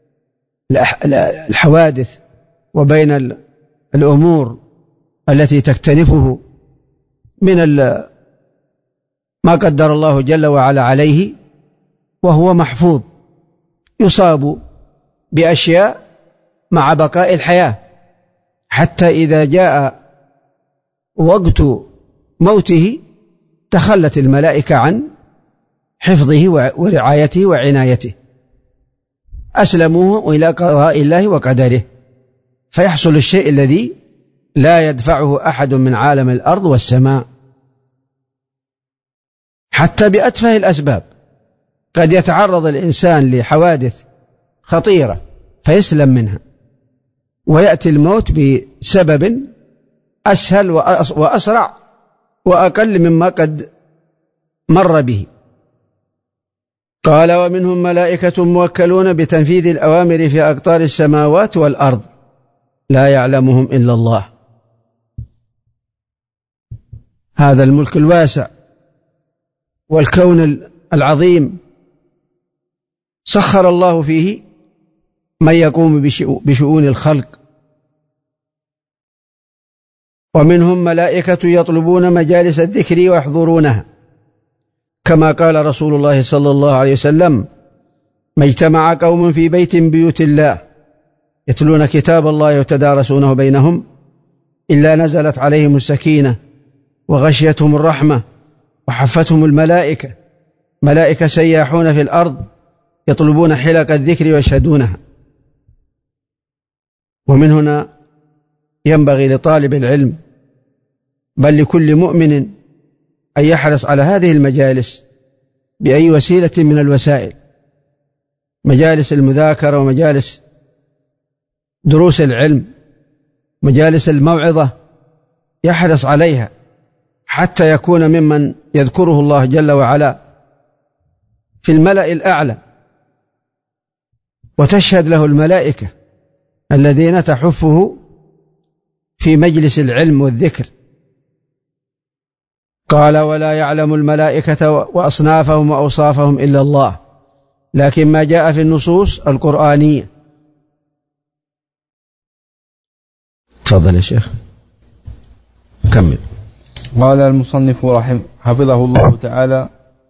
الحوادث وبين الأمور التي تكتنفه من ما قدر الله جل وعلا عليه، وهو محفوظ، يصاب بأشياء مع بقاء الحياة، حتى إذا جاء وقت موته تخلت الملائكة عن حفظه ورعايته وعنايته، أسلموه إلى قضاء الله وقدره، فيحصل الشيء الذي لا يدفعه أحد من عالم الأرض والسماء. حتى بأتفه الأسباب قد يتعرض الإنسان لحوادث خطيرة فيسلم منها، ويأتي الموت بسبب أسهل وأسرع وأقل مما قد مر به. قال: ومنهم ملائكة موكلون بتنفيذ الأوامر في أقطار السماوات والأرض لا يعلمهم إلا الله. هذا الملك الواسع والكون العظيم سخر الله فيه من يقوم بشؤون الخلق. ومنهم ملائكة يطلبون مجالس الذكر ويحضرونها، كما قال رسول الله صلى الله عليه وسلم: ما اجتمع قوم في بيت من بيوت الله يتلون كتاب الله ويتدارسونه بينهم إلا نزلت عليهم السكينة وغشيتهم الرحمة وحفتهم الملائكة، ملائكة سياحون في الأرض يطلبون حلق الذكر ويشهدونها. ومن هنا ينبغي لطالب العلم بل لكل مؤمن أن يحرص على هذه المجالس بأي وسيلة من الوسائل، مجالس المذاكرة ومجالس دروس العلم، مجالس الموعظة، يحرص عليها حتى يكون ممن يذكره الله جل وعلا في الملأ الأعلى، وتشهد له الملائكة الذين تحفه في مجلس العلم والذكر. قال: ولا يعلم الملائكة وأصنافهم وأوصافهم إلا الله، لكن ما جاء في النصوص القرآنية. تفضل يا شيخ كمل. قال المصنف رحمه حفظه الله تعالى: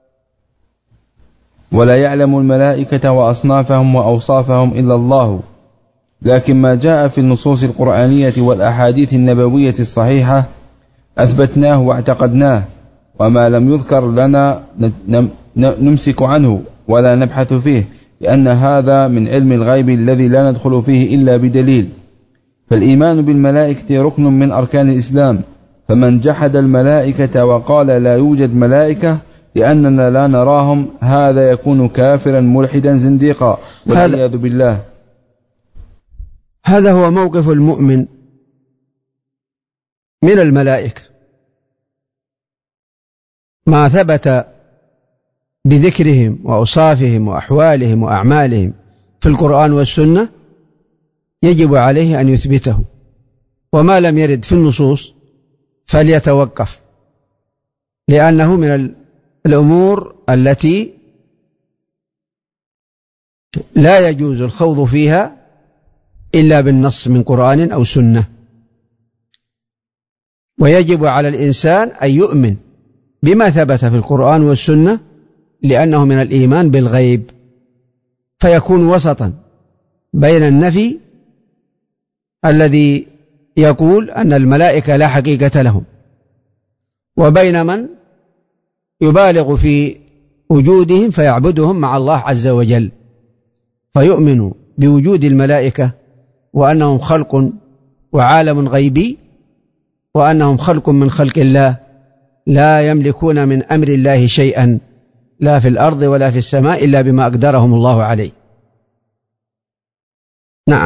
ولا يعلم الملائكة وأصنافهم وأوصافهم إلا الله، لكن ما جاء في النصوص القرآنية والأحاديث النبوية الصحيحة أثبتناه واعتقدناه، وما لم يذكر لنا نمسك عنه ولا نبحث فيه، لأن هذا من علم الغيب الذي لا ندخل فيه إلا بدليل. فالإيمان بالملائكة ركن من أركان الإسلام، فمن جحد الملائكة وقال لا يوجد ملائكة لأننا لا نراهم هذا يكون كافرا ملحدا زنديقا والعياذ بالله. هذا هو موقف المؤمن من الملائكة، ما ثبت بذكرهم وأوصافهم وأحوالهم وأعمالهم في القرآن والسنة يجب عليه أن يثبته، وما لم يرد في النصوص فليتوقف، لأنه من الأمور التي لا يجوز الخوض فيها إلا بالنص من قرآن أو سنة. ويجب على الإنسان أن يؤمن بما ثبت في القرآن والسنة، لأنه من الإيمان بالغيب، فيكون وسطا بين النفي الذي يقول أن الملائكة لا حقيقة لهم، وبين من يبالغ في وجودهم فيعبدهم مع الله عز وجل، فيؤمن بوجود الملائكة وأنهم خلق وعالم غيبي، وأنهم خلق من خلق الله لا يملكون من أمر الله شيئا لا في الأرض ولا في السماء إلا بما أقدرهم الله عليه. نعم.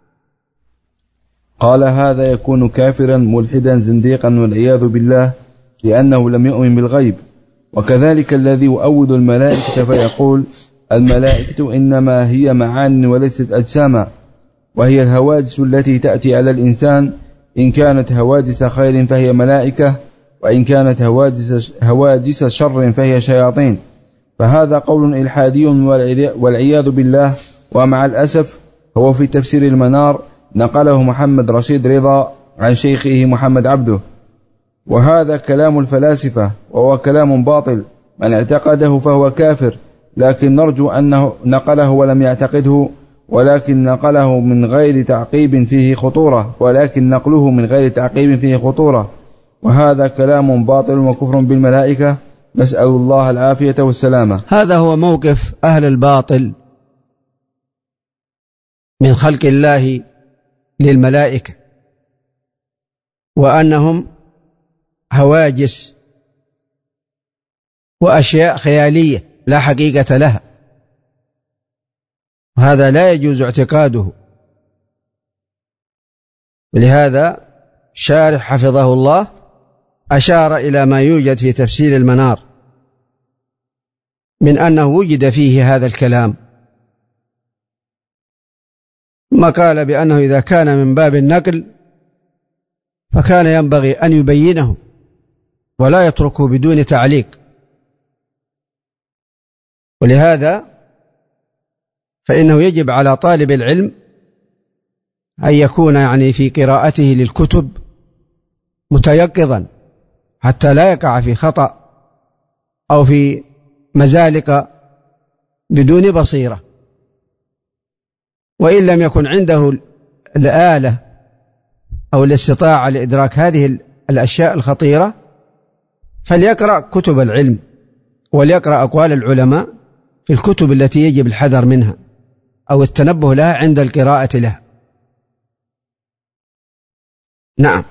قال هذا يكون كافرا ملحدا زنديقا والعياذ بالله، لأنه لم يؤمن بالغيب. وكذلك الذي يؤول الملائكة فيقول الملائكة إنما هي معان وليست أجساما، وهي الهواجس التي تأتي على الإنسان، إن كانت هواجس خير فهي ملائكة، وإن كانت هواجس, هواجس شر فهي شياطين. فهذا قول إلحادي والعياذ بالله. ومع الأسف هو في تفسير المنار نقله محمد رشيد رضا عن شيخه محمد عبده، وهذا كلام الفلاسفة وهو كلام باطل، من اعتقده فهو كافر، لكن نرجو أنه نقله ولم يعتقده، ولكن نقله من غير تعقيب فيه خطورة ولكن نقله من غير تعقيب فيه خطورة وهذا كلام باطل وكفر بالملائكة، نسأل الله العافية والسلامة. هذا هو موقف أهل الباطل من خلق الله للملائكة، وأنهم هواجس وأشياء خيالية لا حقيقة لها، وهذا لا يجوز اعتقاده. ولهذا شارح حفظه الله أشار إلى ما يوجد في تفسير المنار من أنه وجد فيه هذا الكلام، ثم قال بأنه إذا كان من باب النقل فكان ينبغي أن يبينه ولا يتركه بدون تعليق. ولهذا فإنه يجب على طالب العلم أن يكون يعني في قراءته للكتب متيقظا حتى لا يقع في خطأ أو في مزالق بدون بصيرة. وإن لم يكن عنده الآلة أو الاستطاعة لإدراك هذه الأشياء الخطيرة فليقرأ كتب العلم وليقرأ أقوال العلماء في الكتب التي يجب الحذر منها أو التنبه لها عند القراءة لها. نعم.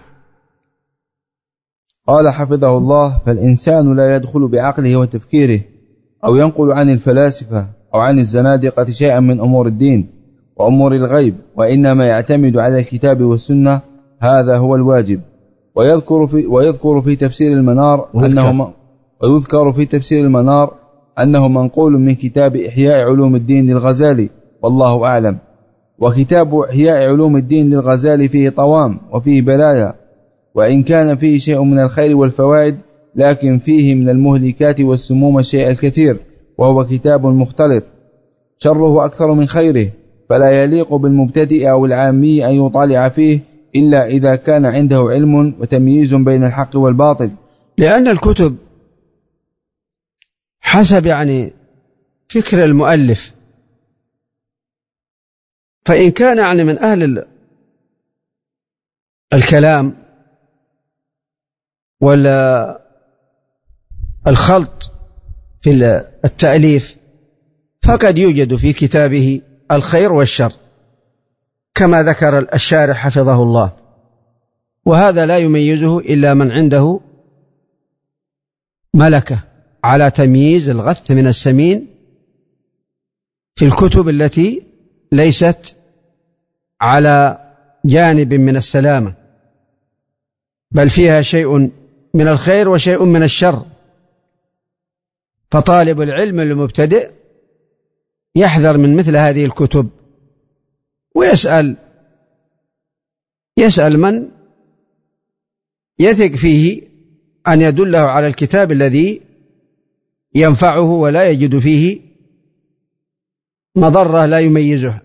قال حفظه الله: فالإنسان لا يدخل بعقله وتفكيره أو ينقل عن الفلاسفة أو عن الزنادقة شيئا من أمور الدين وأمور الغيب، وإنما يعتمد على الكتاب والسنة، هذا هو الواجب. ويذكر في, ويذكر في تفسير المنار أنه ويذكر في تفسير المنار أنه منقول من كتاب إحياء علوم الدين للغزالي، والله أعلم. وكتاب إحياء علوم الدين للغزالي فيه طوام وفيه بلايا، وإن كان فيه شيء من الخير والفوائد لكن فيه من المهلكات والسموم الشيء الكثير، وهو كتاب مختلط شره أكثر من خيره، فلا يليق بالمبتدئ أو العامي أن يطالع فيه إلا إذا كان عنده علم وتمييز بين الحق والباطل. لأن الكتب حسب يعني فكر المؤلف، فإن كان يعني من أهل الكلام ولا الخلط في التأليف، فقد يوجد في كتابه الخير والشر كما ذكر الشارح حفظه الله، وهذا لا يميزه إلا من عنده ملكة على تمييز الغث من السمين في الكتب التي ليست على جانب من السلامة، بل فيها شيء من الخير وشيء من الشر. فطالب العلم المبتدئ يحذر من مثل هذه الكتب، ويسأل يسأل من يثق فيه أن يدله على الكتاب الذي ينفعه ولا يجد فيه مضرة لا يميزه.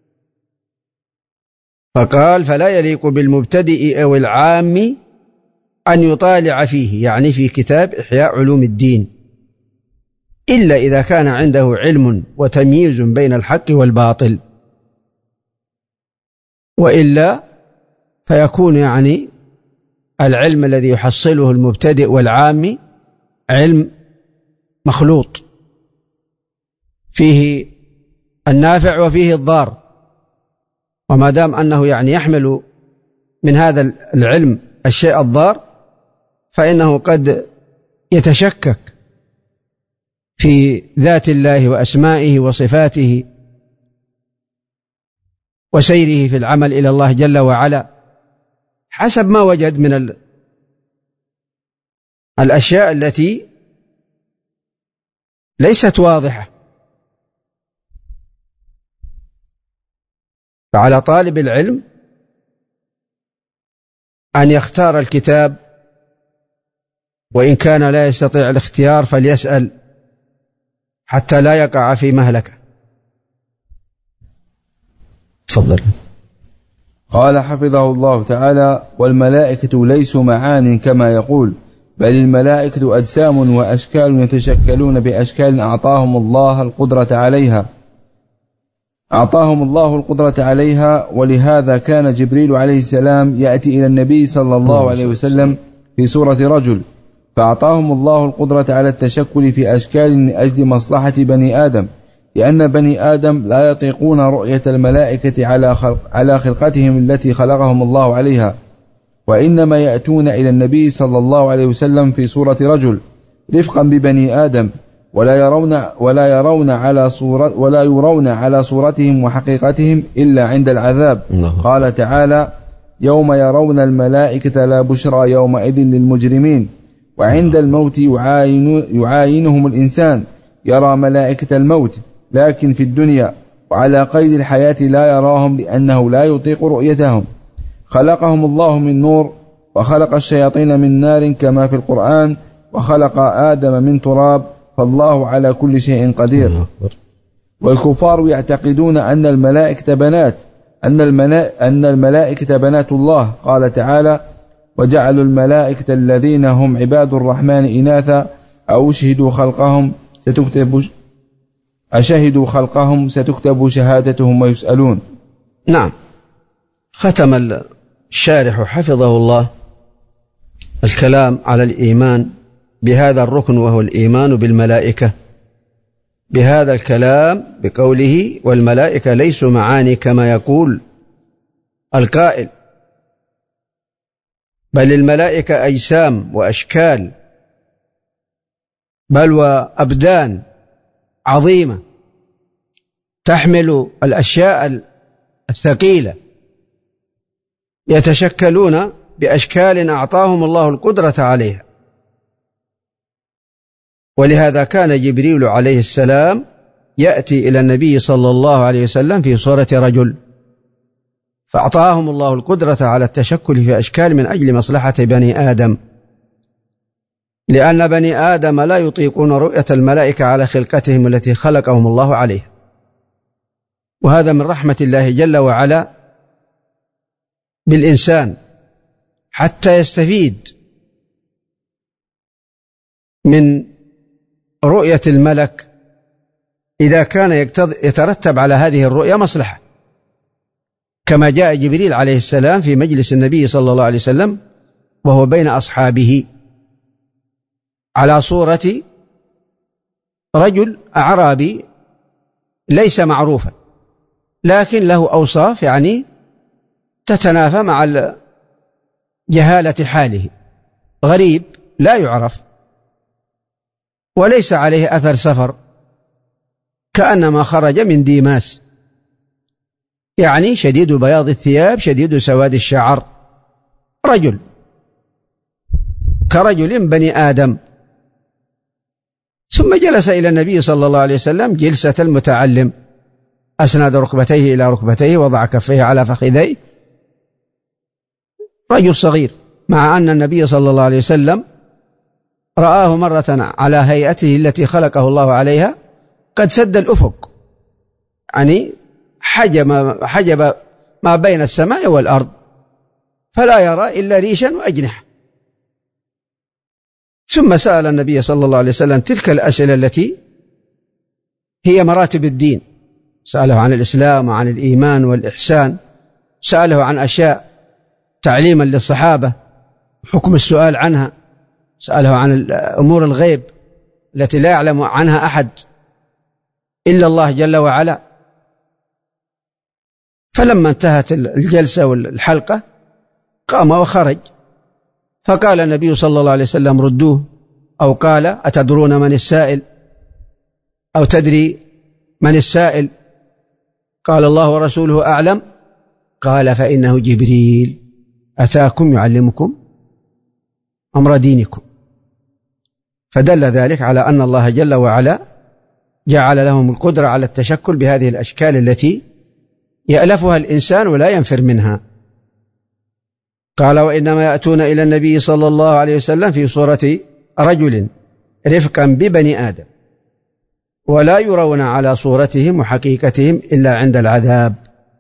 فقال: فلا يليق بالمبتدئ أو العام أن يطالع فيه، يعني في كتاب إحياء علوم الدين، إلا إذا كان عنده علم وتمييز بين الحق والباطل، وإلا فيكون يعني العلم الذي يحصله المبتدئ والعام علم مخلوط فيه النافع وفيه الضار، وما دام أنه يعني يحمل من هذا العلم الشيء الضار فإنه قد يتشكك في ذات الله وأسمائه وصفاته وسيره في العمل إلى الله جل وعلا حسب ما وجد من الأشياء التي ليست واضحة. فعلى طالب العلم أن يختار الكتاب، وإن كان لا يستطيع الاختيار فليسأل حتى لا يقع في مهلكة. تفضل. قال حفظه الله تعالى: والملائكة ليسوا معان كما يقول، بل الملائكة أجسام وأشكال يتشكلون بأشكال أعطاهم الله القدرة عليها أعطاهم الله القدرة عليها ولهذا كان جبريل عليه السلام يأتي إلى النبي صلى الله عليه وسلم في صورة رجل، فأعطاهم الله القدرة على التشكل في أشكال لأجل مصلحة بني آدم، لأن بني آدم لا يطيقون رؤية الملائكة على خلق على خلقتهم التي خلقهم الله عليها، وإنما يأتون إلى النبي صلى الله عليه وسلم في صورة رجل رفقا ببني آدم، ولا يرون ولا يرون على صورة ولا يرون على صورتهم وحقيقتهم إلا عند العذاب. قال تعالى: يوم يرون الملائكة لا بشرى يومئذ للمجرمين. وعند الموت يعاين يعاينهم الإنسان، يرى ملائكة الموت لكن في الدنيا، وعلى قيد الحياة لا يراهم لأنه لا يطيق رؤيتهم. خلقهم الله من نور، وخلق الشياطين من نار كما في القرآن، وخلق آدم من تراب، فالله على كل شيء قدير. والكفار يعتقدون أن الملائكة بنات أن الملائكة, أن الملائكة بنات الله. قال تعالى: وجعلوا الملائكة الذين هم عباد الرحمن إناثا أو أشهدوا خلقهم ستكتب أشهدوا خلقهم ستكتب شهادتهم ويسألون. نعم. ختم الشارح حفظه الله الكلام على الإيمان بهذا الركن، وهو الإيمان بالملائكة، بهذا الكلام بقوله: والملائكة ليسوا معاني كما يقول القائل، بل الملائكة أجسام وأشكال، بل وأبدان عظيمة تحمل الأشياء الثقيلة، يتشكلون بأشكال أعطاهم الله القدرة عليها. ولهذا كان جبريل عليه السلام يأتي إلى النبي صلى الله عليه وسلم في صورة رجل، فأعطاهم الله القدرة على التشكل في أشكال من أجل مصلحة بني آدم، لأن بني آدم لا يطيقون رؤية الملائكة على خلقتهم التي خلقهم الله عليها. وهذا من رحمة الله جل وعلا بالإنسان حتى يستفيد من رؤية الملك إذا كان يترتب على هذه الرؤية مصلحة، كما جاء جبريل عليه السلام في مجلس النبي صلى الله عليه وسلم وهو بين أصحابه، على صورة رجل أعرابي ليس معروفا، لكن له أوصاف يعني تتنافى مع جهالة حاله، غريب لا يعرف وليس عليه أثر سفر، كأنما خرج من ديماس، يعني شديد بياض الثياب شديد سواد الشعر، رجل كرجل بني آدم. ثم جلس إلى النبي صلى الله عليه وسلم جلسة المتعلم، أسند ركبتيه إلى ركبتيه، وضع كفيه على فخذيه، رجل صغير، مع أن النبي صلى الله عليه وسلم رآه مرة على هيئته التي خلقه الله عليها قد سد الأفق، يعني حجب, حجب ما بين السماء والأرض، فلا يرى إلا ريشا وأجنحة. ثم سأل النبي صلى الله عليه وسلم تلك الأسئلة التي هي مراتب الدين، سأله عن الإسلام وعن الإيمان والإحسان، سأله عن أشياء تعليما للصحابة حكم السؤال عنها، سأله عن أمور الغيب التي لا يعلم عنها أحد إلا الله جل وعلا. فلما انتهت الجلسة والحلقة قام وخرج، فقال النبي صلى الله عليه وسلم ردوه، أو قال أتدرون من السائل أو تدري من السائل؟ قال الله ورسوله أعلم. قال فإنه جبريل أتاكم يعلمكم أمر دينكم. فدل ذلك على أن الله جل وعلا جعل لهم القدرة على التشكل بهذه الأشكال التي يألفها الإنسان ولا ينفر منها. قال وإنما يأتون إلى النبي صلى الله عليه وسلم في صورة رجل رفقا ببني آدم، ولا يرون على صورتهم وحقيقتهم إلا عند العذاب،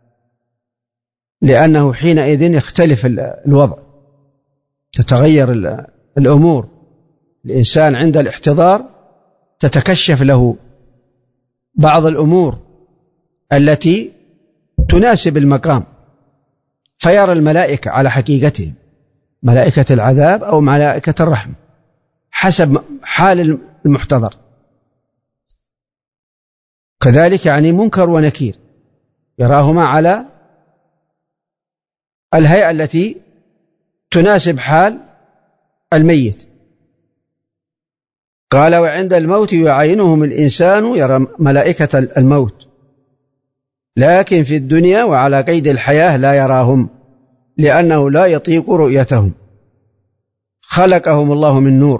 لأنه حينئذ يختلف الوضع، تتغير الأمور، الإنسان عند الاحتضار تتكشف له بعض الأمور التي تناسب المقام، فيرى الملائكة على حقيقتهم، ملائكة العذاب أو ملائكة الرحمة حسب حال المحتضر. كذلك يعني منكر ونكير يراهما على الهيئة التي تناسب حال الميت. قال وعند الموت يعاينهم الإنسان يرى ملائكة الموت، لكن في الدنيا وعلى قيد الحياة لا يراهم، لأنه لا يطيق رؤيتهم. خلقهم الله من نور،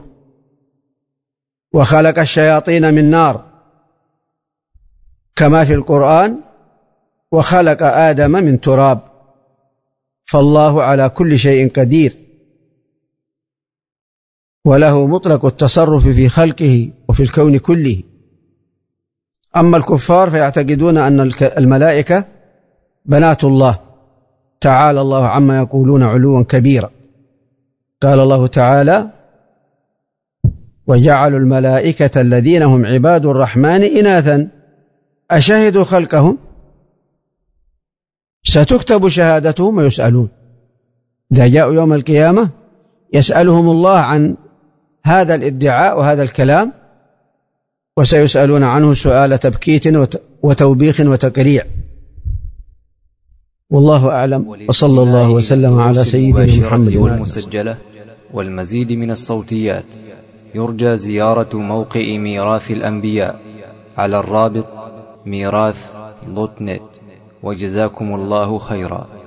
وخلق الشياطين من نار، كما في القرآن وخلق آدم من تراب، فالله على كل شيء قدير، وله مطلق التصرف في خلقه وفي الكون كله. أما الكفار فيعتقدون أن الملائكة بنات الله، تعالى الله عما يقولون علوا كبيرا. قال الله تعالى وجعلوا الملائكة الذين هم عباد الرحمن إناثا أشهدوا خلقهم، ستكتب شهادتهم ويسألون. إذا جاءوا يوم القيامة يسألهم الله عن هذا الادعاء وهذا الكلام، وسيسألون عنه سؤال تبكيت وتوبيخ وتقريع. والله أعلم، وصلى الله وسلم على سيدنا محمد. والمسجلة والمزيد من الصوتيات يرجى زيارة موقع ميراث الأنبياء على الرابط ميراث دوت نت. وجزاكم الله خيرا.